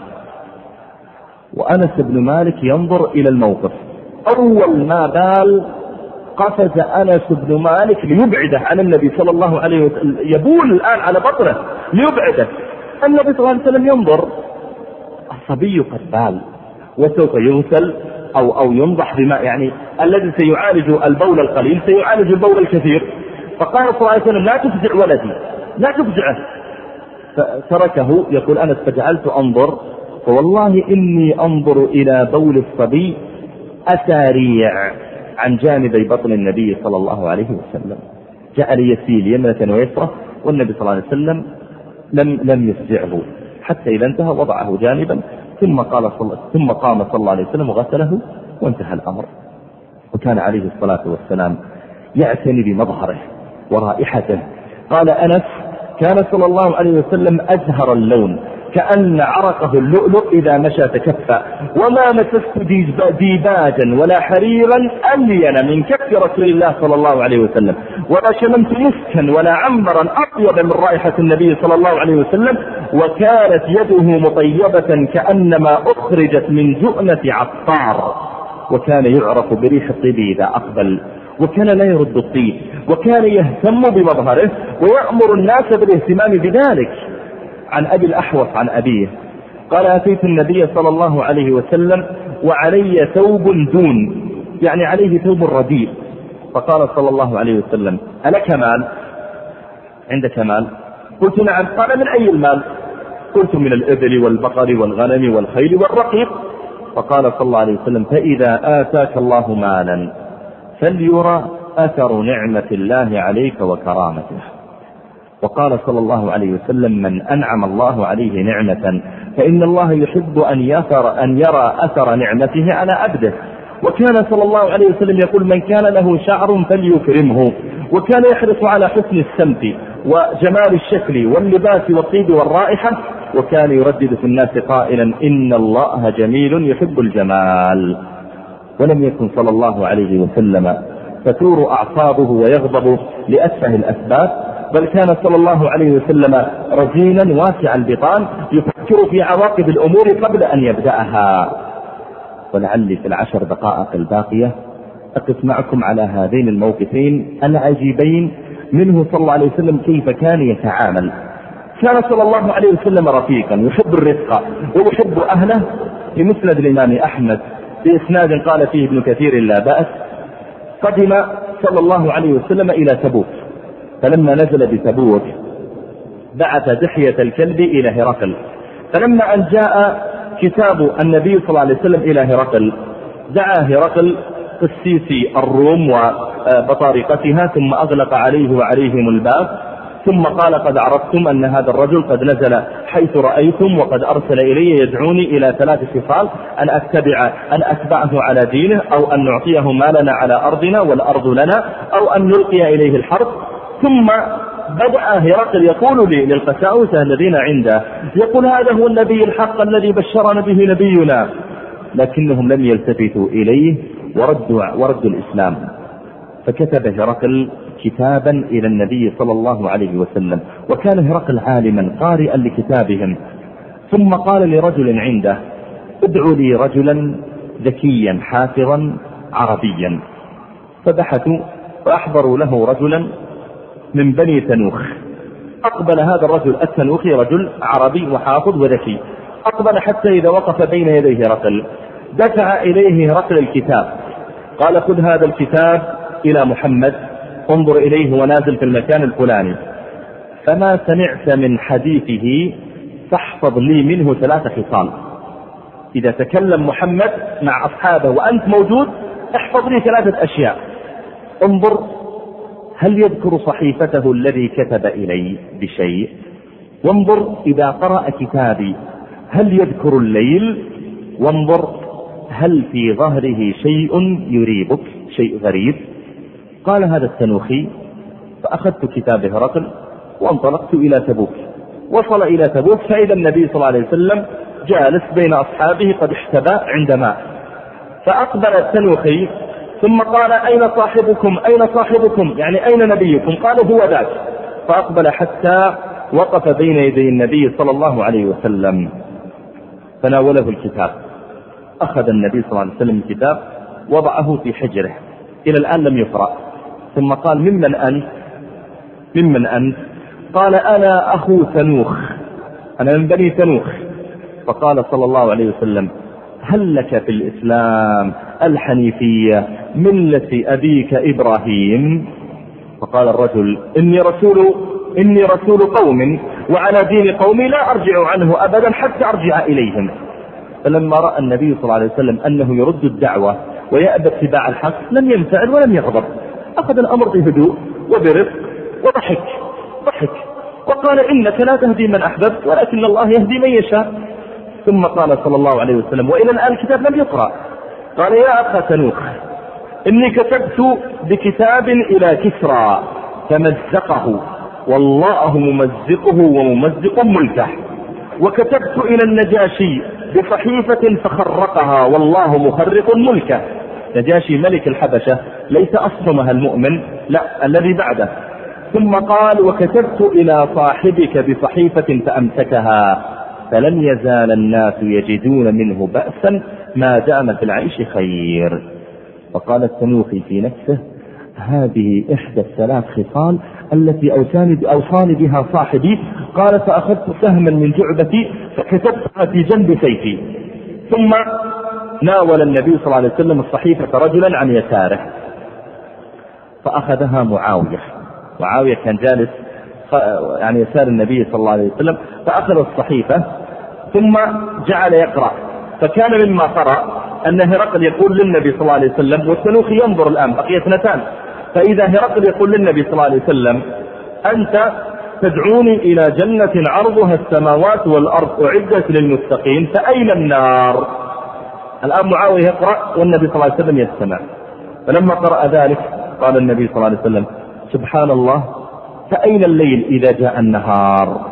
وأنس بن مالك ينظر إلى الموقف. أول ما بال قفز أنس بن مالك ليبعده عن النبي صلى الله عليه وسلم، يبول الآن على بطنه ليبعده. النبي صلى الله عليه وسلم ينظر، الصبي قد بال وسوف يغسل أو ينضح بماء، يعني الذي سيعالج البول القليل سيعالج البول الكثير. فقال صلى الله عليه وسلم لا تفزع ولدي، لا تفزعه. فتركه. يقول أنس فجعلت أنظر، فوالله إني أنظر إلى بول الصبي أساريع عن جانبي بطن النبي صلى الله عليه وسلم، جعل يسيل يمنة ويسرة، والنبي صلى الله عليه وسلم لم يفزعه حتى إذا انتهى وضعه جانبا، ثم قام صلى الله عليه وسلم وغسله وانتهى الأمر. وكان عليه الصلاة والسلام يعتني بمظهره ورائحته. قال أنس كان صلى الله عليه وسلم أزهر اللون، كأن عرقه اللؤلؤ إذا مشى تكفى، وما مسست ديباجا ولا حريرا ألين من كف رسول الله صلى الله عليه وسلم، ولا شممت مسكا ولا عنبرا أطيب من رائحة النبي صلى الله عليه وسلم، وكانت يده مطيبة كأنما أخرجت من جؤنة عطار، وكان يعرف بريح الطيب إذا أقبل، وكان لا يرد الطيب، وكان يهتم بمظهره ويأمر الناس بالاهتمام بذلك. عن أبي الأحوص عن أبيه قال أتيت النبي صلى الله عليه وسلم وعلي ثوب دون، يعني عليه ثوب رديء، فقال صلى الله عليه وسلم ألك مال؟ عندك مال؟ قلت نعم. قال من أي المال؟ قلت من الإبل والبقر والغنم والخيل والرقيق. فقال صلى الله عليه وسلم فإذا آتاك الله مالا فليرى أثر نعمة الله عليك وكرامته. وقال صلى الله عليه وسلم من أنعم الله عليه نعمة فإن الله يحب أن يرى أثر نعمته على عبده. وكان صلى الله عليه وسلم يقول من كان له شعر فليكرمه، وكان يحرص على حسن السمت وجمال الشكل واللباس والطيب والرائحة، وكان يردد في الناس قائلا إن الله جميل يحب الجمال. ولم يكن صلى الله عليه وسلم تثور أعصابه ويغضب لأتفه الأسباب، بل كان صلى الله عليه وسلم رزينا واسع البطان يفكر في عواقب الأمور قبل أن يبدأها. ولعلي في 10 دقائق الباقية أقف معكم على هذين الموقفين العجيبين منه صلى الله عليه وسلم كيف كان يتعامل. كان صلى الله عليه وسلم رفيقا يحب الرفق ويحب أهله. في مسند الإمام أحمد بإسناد قال فيه ابن كثير لا بأس قدم صلى الله عليه وسلم إلى تبوك، فلما نزل بتبوك بعث دحية الكلب إلى هرقل، فلما أن جاء كتاب النبي صلى الله عليه وسلم إلى هرقل دعا هرقل قسيسي الروم وبطارقتها ثم أغلق عليه وعليهم الباب، ثم قال قد عرفتم أن هذا الرجل قد نزل حيث رأيتم وقد أرسل إلي يدعوني إلى 3 خصال أن أتبعه على دينه أو أن نعطيه مالنا على أرضنا والأرض لنا أو أن نلقي إليه الحرب. ثم بدأ هرقل يقول للقساوسة الذين عنده يقول هذا هو النبي الحق الذي بشرنا به نبينا، لكنهم لم يلتفتوا إليه وردوا الإسلام. فكتب هرقل كتابا إلى النبي صلى الله عليه وسلم، وكان هرقل عالما قارئا لكتابهم، ثم قال لرجل عنده ادعوا لي رجلا ذكيا حافظا عربيا، فبحثوا فأحضروا له رجلا من بني تنوخ. أقبل هذا الرجل التنوخي رجل عربي وحافظ وذكي، أقبل حتى إذا وقف بين يديه هرقل دفع إليه هرقل الكتاب، قال خذ هذا الكتاب إلى محمد انظر إليه ونازل في المكان الفلاني، فما سمعت من حديثه فاحفظ لي منه 3 خصال. إذا تكلم محمد مع أصحابه وأنت موجود احفظ لي 3 أشياء. انظر هل يذكر صحيفته الذي كتب إلي بشيء، وانظر إذا قرأ كتابي هل يذكر الليل، وانظر هل في ظهره شيء يريبك شيء غريب. قال هذا التنوخي فأخذت كتاب هرقل وانطلقت إلى تبوك. وصل إلى تبوك فإذا النبي صلى الله عليه وسلم جالس بين أصحابه قد احتبى عند ماء، فأقبل التنوخي ثم قال أين صاحبكم أين صاحبكم، يعني أين نبيكم؟ قالوا هو ذاك. فأقبل حتى وقف بين يدي النبي صلى الله عليه وسلم فناوله الكتاب. أخذ النبي صلى الله عليه وسلم الكتاب وضعه في حجره، إلى الآن لم يقرأ، ثم قال ممن أنت؟ قال أنا أخو تنوخ، أنا من بني تنوخ. فقال صلى الله عليه وسلم هل لك في الإسلام الحنيفية ملة أبيك إبراهيم؟ فقال الرجل إني رسول قوم وعلى دين قومي لا أرجع عنه أبدا حتى أرجع إليهم. فلما رأى النبي صلى الله عليه وسلم أنه يرد الدعوة ويأبى اتباع الحق لم ينفعل ولم يغضب، أخذ الأمر بهدوء وبرفق وضحك وقال إنك لا تهدي من أحببت ولكن الله يهدي من يشاء. ثم قال صلى الله عليه وسلم وإلى الآن الكتاب لم يقرأ، قال يا أخا تنوخ إني كتبت بكتاب إلى كسرى فمزقه والله ممزقه وممزق ملكه، وكتبت إلى النجاشي بصحيفة فخرقها والله مخرق ملكه. نجاشي ملك الحبشة ليس أصهمها المؤمن، لا الذي بعده. ثم قال وكتبت إلى صاحبك بصحيفة فأمسكها، فلم يزال الناس يجدون منه بأسا ما دام في العيش خير. فقال التنوخي في نفسه هذه إحدى الثلاث خصال التي أوصاني بها صاحبي. قال فأخذت سهما من جعبتي فكتبتها في جنب سيفي. ثم ناول النبي صلى الله عليه وسلم الصحيفة رجلا عن يساره فأخذها معاوية كان جالس يعني يسار النبي صلى الله عليه وسلم، فأخذ الصحيفة ثم جعل يقرأ. فكان مما قرأ أن هرقل يقول للنبي صلى الله عليه وسلم، والتنوخي ينظر الآن بقي اثنتان، فإذا هرقل يقول للنبي صلى الله عليه وسلم أنت تدعوني إلى جنة عرضها السماوات والأرض أعدت للمتقين فأين النار؟ الآن معاوية يقرأ والنبي صلى الله عليه وسلم يستمع. فلما قرأ ذلك قال النبي صلى الله عليه وسلم سبحان الله فأين الليل إذا جاء النهار؟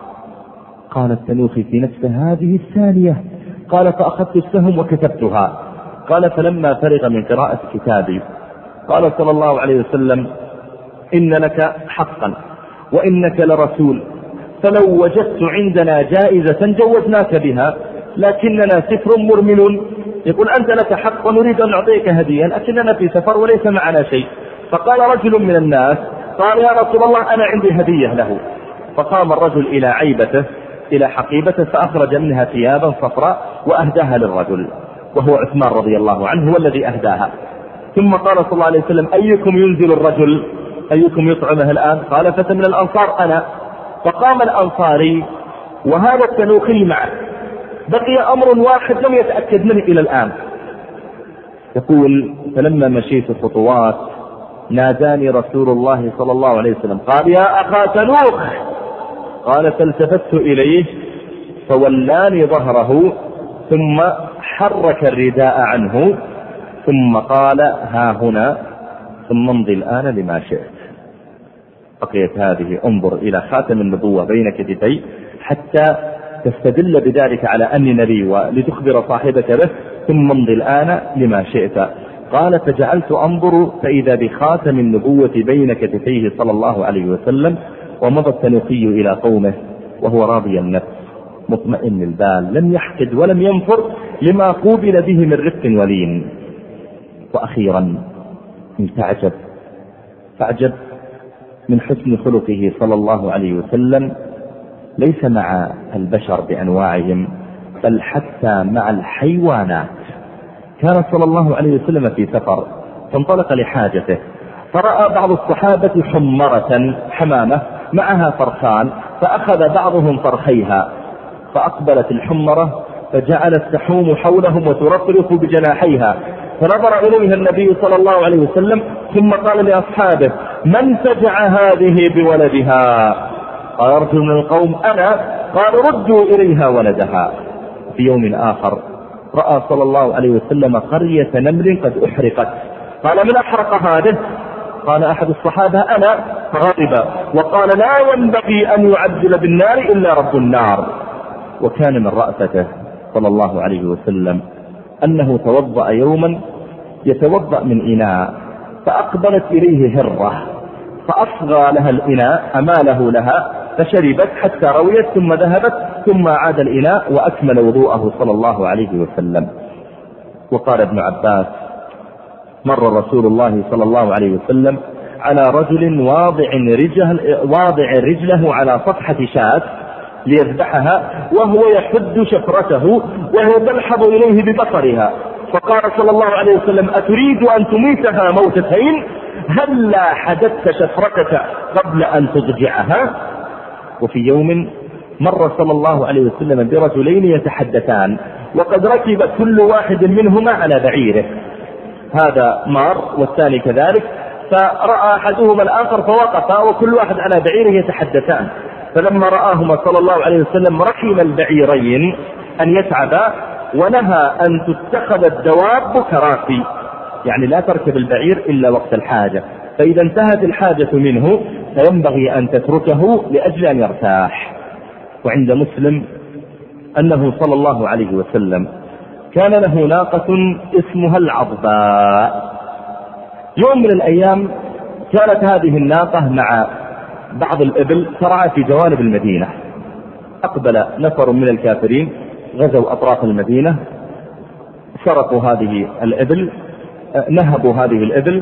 قال التنوخي في نفسه هذه الثانية. قال فأخذت السهم وكتبتها. قال فلما فرغ من قراءة كتابي قال صلى الله عليه وسلم إن لك حقا وإنك لرسول، فلو وجدت عندنا جائزة جوزناك بها، لكننا سفر مرمل. يقول أنت لك حق ونريد أن نعطيك هديا لكننا في سفر وليس معنا شيء. فقال رجل من الناس قال يا رسول الله أنا عندي هدية له. فقام الرجل إلى عيبته إلى حقيبته فأخرج منها ثيابا صفراء وأهداها للرجل، وهو عثمان رضي الله عنه هو الذي أهداها. ثم قال صلى الله عليه وسلم أيكم ينزل الرجل؟ أيكم يطعمه الآن؟ قال فتى من الأنصار أنا. فقام الأنصاري وهذا التنوخي معه. بقي أمر واحد لم يتأكد منه إلى الآن. يقول فلما مشيت خطوات ناداني رسول الله صلى الله عليه وسلم قال يا أخا تنوخ. قال فالتفت إليه فولاني ظهره ثم حرك الرداء عنه ثم قال ها هنا ثم امضي الآن لما شئت. بقيت هذه انظر إلى خاتم النبوة بين كتفي حتى تستدل بذلك على أني نبي ولتخبر صاحبك به، ثم امضي الآن لما شئت. قال فجعلت أنظر فإذا بخاتم النبوة بين كتفيه صلى الله عليه وسلم. ومضى التنوخي إلى قومه وهو راضي النفس مطمئن البال لم يحقد ولم ينفر لما قوبل به من رفق ولين. وأخيرا فأعجب من حسن خلقه صلى الله عليه وسلم ليس مع البشر بأنواعهم بل حتى مع الحيوانات. كان صلى الله عليه وسلم في سفر فانطلق لحاجته فرأى بعض الصحابة حمرة حمامة معها فرخان فأخذ بعضهم فرخيها فأقبلت الحمرة فجعلت تحوم حولهم وترفرف بجناحيها فنظر إليها النبي صلى الله عليه وسلم ثم قال لأصحابه من فجع هذه بولدها؟ قال رجل من القوم أنا. قال ردوا إليها ولدها. في يوم آخر رأى صلى الله عليه وسلم قرية نمل قد أحرقت. قال من أحرق هذه؟ قال أحد الصحابة أنا. فغضب وقال لا ينبغي أن يعجل بالنار إلا رب النار. وكان من رأفته صلى الله عليه وسلم أنه توضأ يوما يتوضأ من إناء فأقبلت إليه هرة فأصغى لها الإناء أماله لها فشربت حتى رويت ثم ذهبت ثم عاد الإناء وأكمل وضوءه صلى الله عليه وسلم. وقال ابن عباس مر رسول الله صلى الله عليه وسلم على رجل واضع رجله على صفحة شاة ليذبحها وهو يحد شفرته وهو تلحظ إليه ببصرها. فقال صلى الله عليه وسلم أتريد أن تميتها موتتين؟ هلا حدثت شفرتك قبل أن تضجعها؟ وفي يوم مر صلى الله عليه وسلم برجلين يتحدثان وقد ركب كل واحد منهما على بعيره، هذا مار والثاني كذلك، فرأى أحدهما الآخر فوقف وكل واحد على بعيره يتحدثان. فلما رآهما صلى الله عليه وسلم رحم البعيرين أن يتعبا ونهى أن تتخذ الدواب كراسي، يعني لا تركب البعير إلا وقت الحاجة، فإذا انتهت الحاجة منه فينبغي أن تتركه لأجل أن يرتاح. وعند مسلم أنه صلى الله عليه وسلم كان له ناقة اسمها العضباء. يوم من الأيام كانت هذه الناقة مع بعض الإبل ترعى في جوانب المدينة. أقبل نفر من الكافرين غزوا أطراف المدينة، سرقوا هذه الإبل، نهبوا هذه الإبل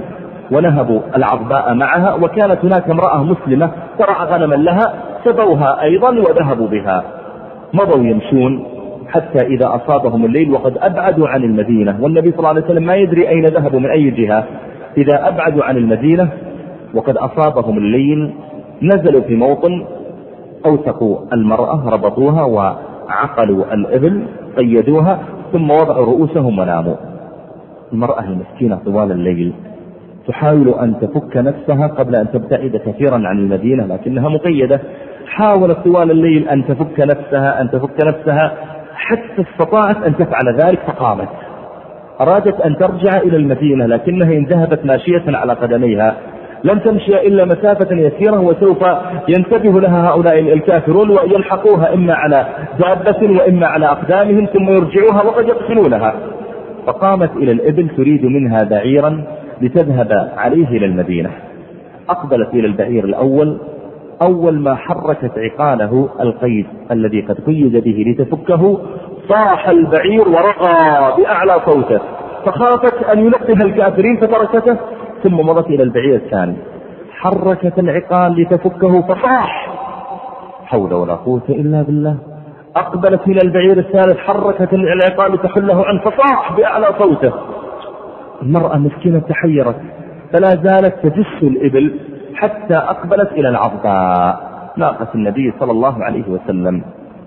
ونهبوا العظباء معها، وكانت هناك امرأة مسلمة ترعى غنما لها سبوها أيضا وذهبوا بها. مضوا يمشون حتى إذا أصابهم الليل وقد أبعدوا عن المدينة، والنبي صلى الله عليه وسلم ما يدري أين ذهبوا من أي جهة. إذا أبعدوا عن المدينة وقد أصابهم الليل نزلوا في موطن، أوثقوا المرأة ربطوها وعقلوا الإبل قيدوها ثم وضعوا رؤوسهم وناموا. المرأة المسكينة طوال الليل تحاول أن تفك نفسها قبل أن تبتعد كثيرا عن المدينة لكنها مقيدة، حاولت طوال الليل أن تفك نفسها حتى استطاعت أن تفعل ذلك فقامت. أرادت أن ترجع إلى المدينة لكنها إن ذهبت ماشية على قدميها لن تمشي إلا مسافة يسيرة، وسوف ينتبه لها هؤلاء الكافرون ويلحقوها إما على دابة وإما على أقدامهم ثم يرجعوها وقد يقتلونها. فقامت إلى الإبل تريد منها بعيرا لتذهب عليه إلى المدينة. أقبلت إلى البعير الأول، أول ما حركت عقاله القيد الذي قد قيد به لتفكه صاح البعير ورقى بأعلى صوته، فخافت أن ينقذ الكافرين فتركته، ثم مضت إلى البعير الثاني حركت العقال لتفكه فصاح، حول ولا قوة إلا بالله. أقبلت إلى البعير الثالث حركت العقال لتحله عنه فصاح بأعلى صوته. المرأة مسكينة تحيرت فلا زالت تجس الإبل حتى أقبلت إلى العظباء ناقة النبي صلى الله عليه وسلم.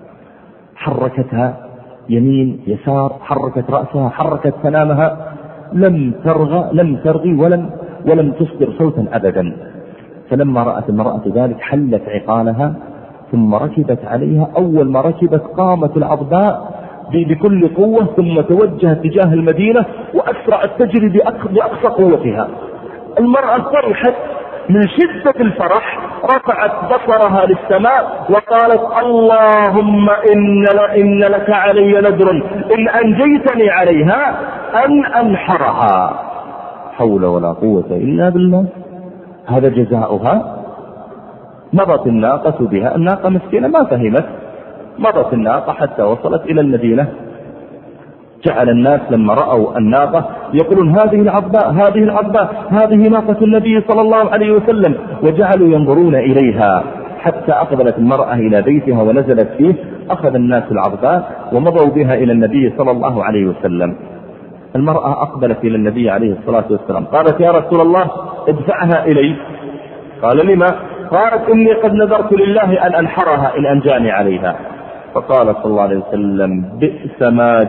حركتها يمين يسار، حركت رأسها، حركت سنامها، لم ترغي ولم تصدر صوتا أبدا. فلما رأت المرأة ذلك حلت عقالها ثم ركبت عليها. أول ما ركبت قامت العظباء بكل قوة ثم توجهت تجاه المدينة وأسرعت تجري بأقصى قوتها. المرأة فرحت من شدة الفرح، رفعت بصرها للسماء وقالت اللهم إن لك علي نذر إن أنجيتني عليها أن أنحرها. حول ولا قوة إلا بالله. هذا جزاؤها. مضت الناقة بها، الناقة مسكينة ما فهمت، مضت الناقة حتى وصلت إلى المدينة. جعل الناس لما رأوا الناقة يقولون هذه العظباء هذه ناقة النبي صلى الله عليه وسلم، وجعلوا ينظرون إليها حتى أقبلت المرأة إلى بيتها ونزلت فيه. أخذ الناس العظباء ومضوا بها إلى النبي صلى الله عليه وسلم. المرأة أقبلت إلى النبي عليه الصلاة والسلام قالت يا رسول الله ادفعها إلي. قال لما؟ قالت إني قد نذرت لله أن أنحرها إن أنجاني عليها. فقال صلى الله عليه وسلم بئس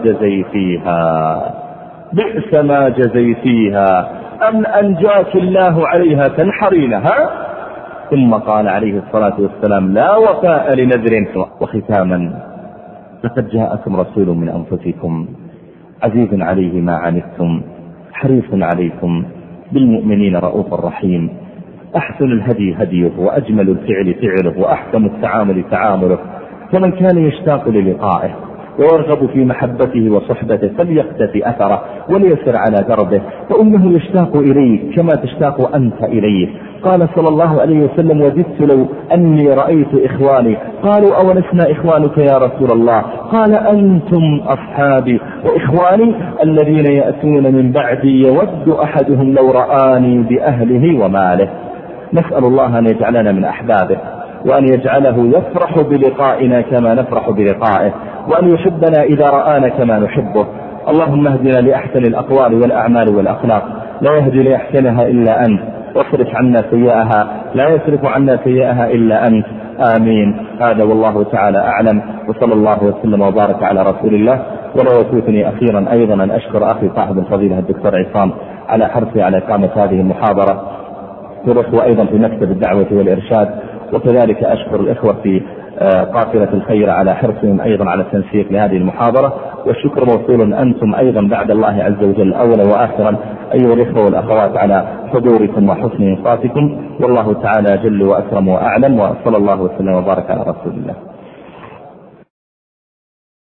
ما جزيتيها أن أنجاك الله عليها تنحرينها. ثم قال عليه الصلاة والسلام لا وفاء لنذر. وختاما، لقد جاءكم رسول من أنفسكم عزيز عليه ما عنتم حريص عليكم بالمؤمنين رؤوف رحيم. أحسن الهدي هديه وأجمل الفعل فعله وأحكم التعامل تعامله. فمن كان يشتاق للقائه ويرغب في محبته وصحبته فليقتفي أثره وليسر على دربه، فإنه يشتاق إليك كما تشتاق أنت إليه. قال صلى الله عليه وسلم وددت لو أني رأيت إخواني. قالوا أولسنا إخوانك يا رسول الله؟ قال أنتم أصحابي وإخواني الذين يأتون من بعدي يود أحدهم لو رآني بأهله وماله. نسأل الله أن يجعلنا من أحبابه، وأن يجعله يفرح بلقائنا كما نفرح بلقائه، وأن يحبنا إذا رآنا كما نحبه. اللهم اهدنا لأحسن الأقوال والأعمال والأخلاق، لا يهدي لأحسنها إلا أنت، واصرف عنا سيئها لا يصرف عنا سيئها إلا أنت. آمين. هذا والله تعالى أعلم، وصلى الله وسلم وبارك على رسول الله. ولا يفوتني أخيرا أيضا أن أشكر أخي صاحب الفضيلة الدكتور عصام على حرصه على إقامة هذه المحاضرة، وأيضا في مكتب الدعوة والإرشاد، وكذلك أشكر الإخوة في قافلة الخير على حرصهم أيضا على التنسيق لهذه المحاضرة. والشكر موصول أنتم أيضا بعد الله عز وجل أولا وآخرا أيها الإخوة والأخوات على حضوركم وحسن إنصاتكم. والله تعالى جل وأكرم وأعلم، وصلى الله وسلم وبارك على رسول الله.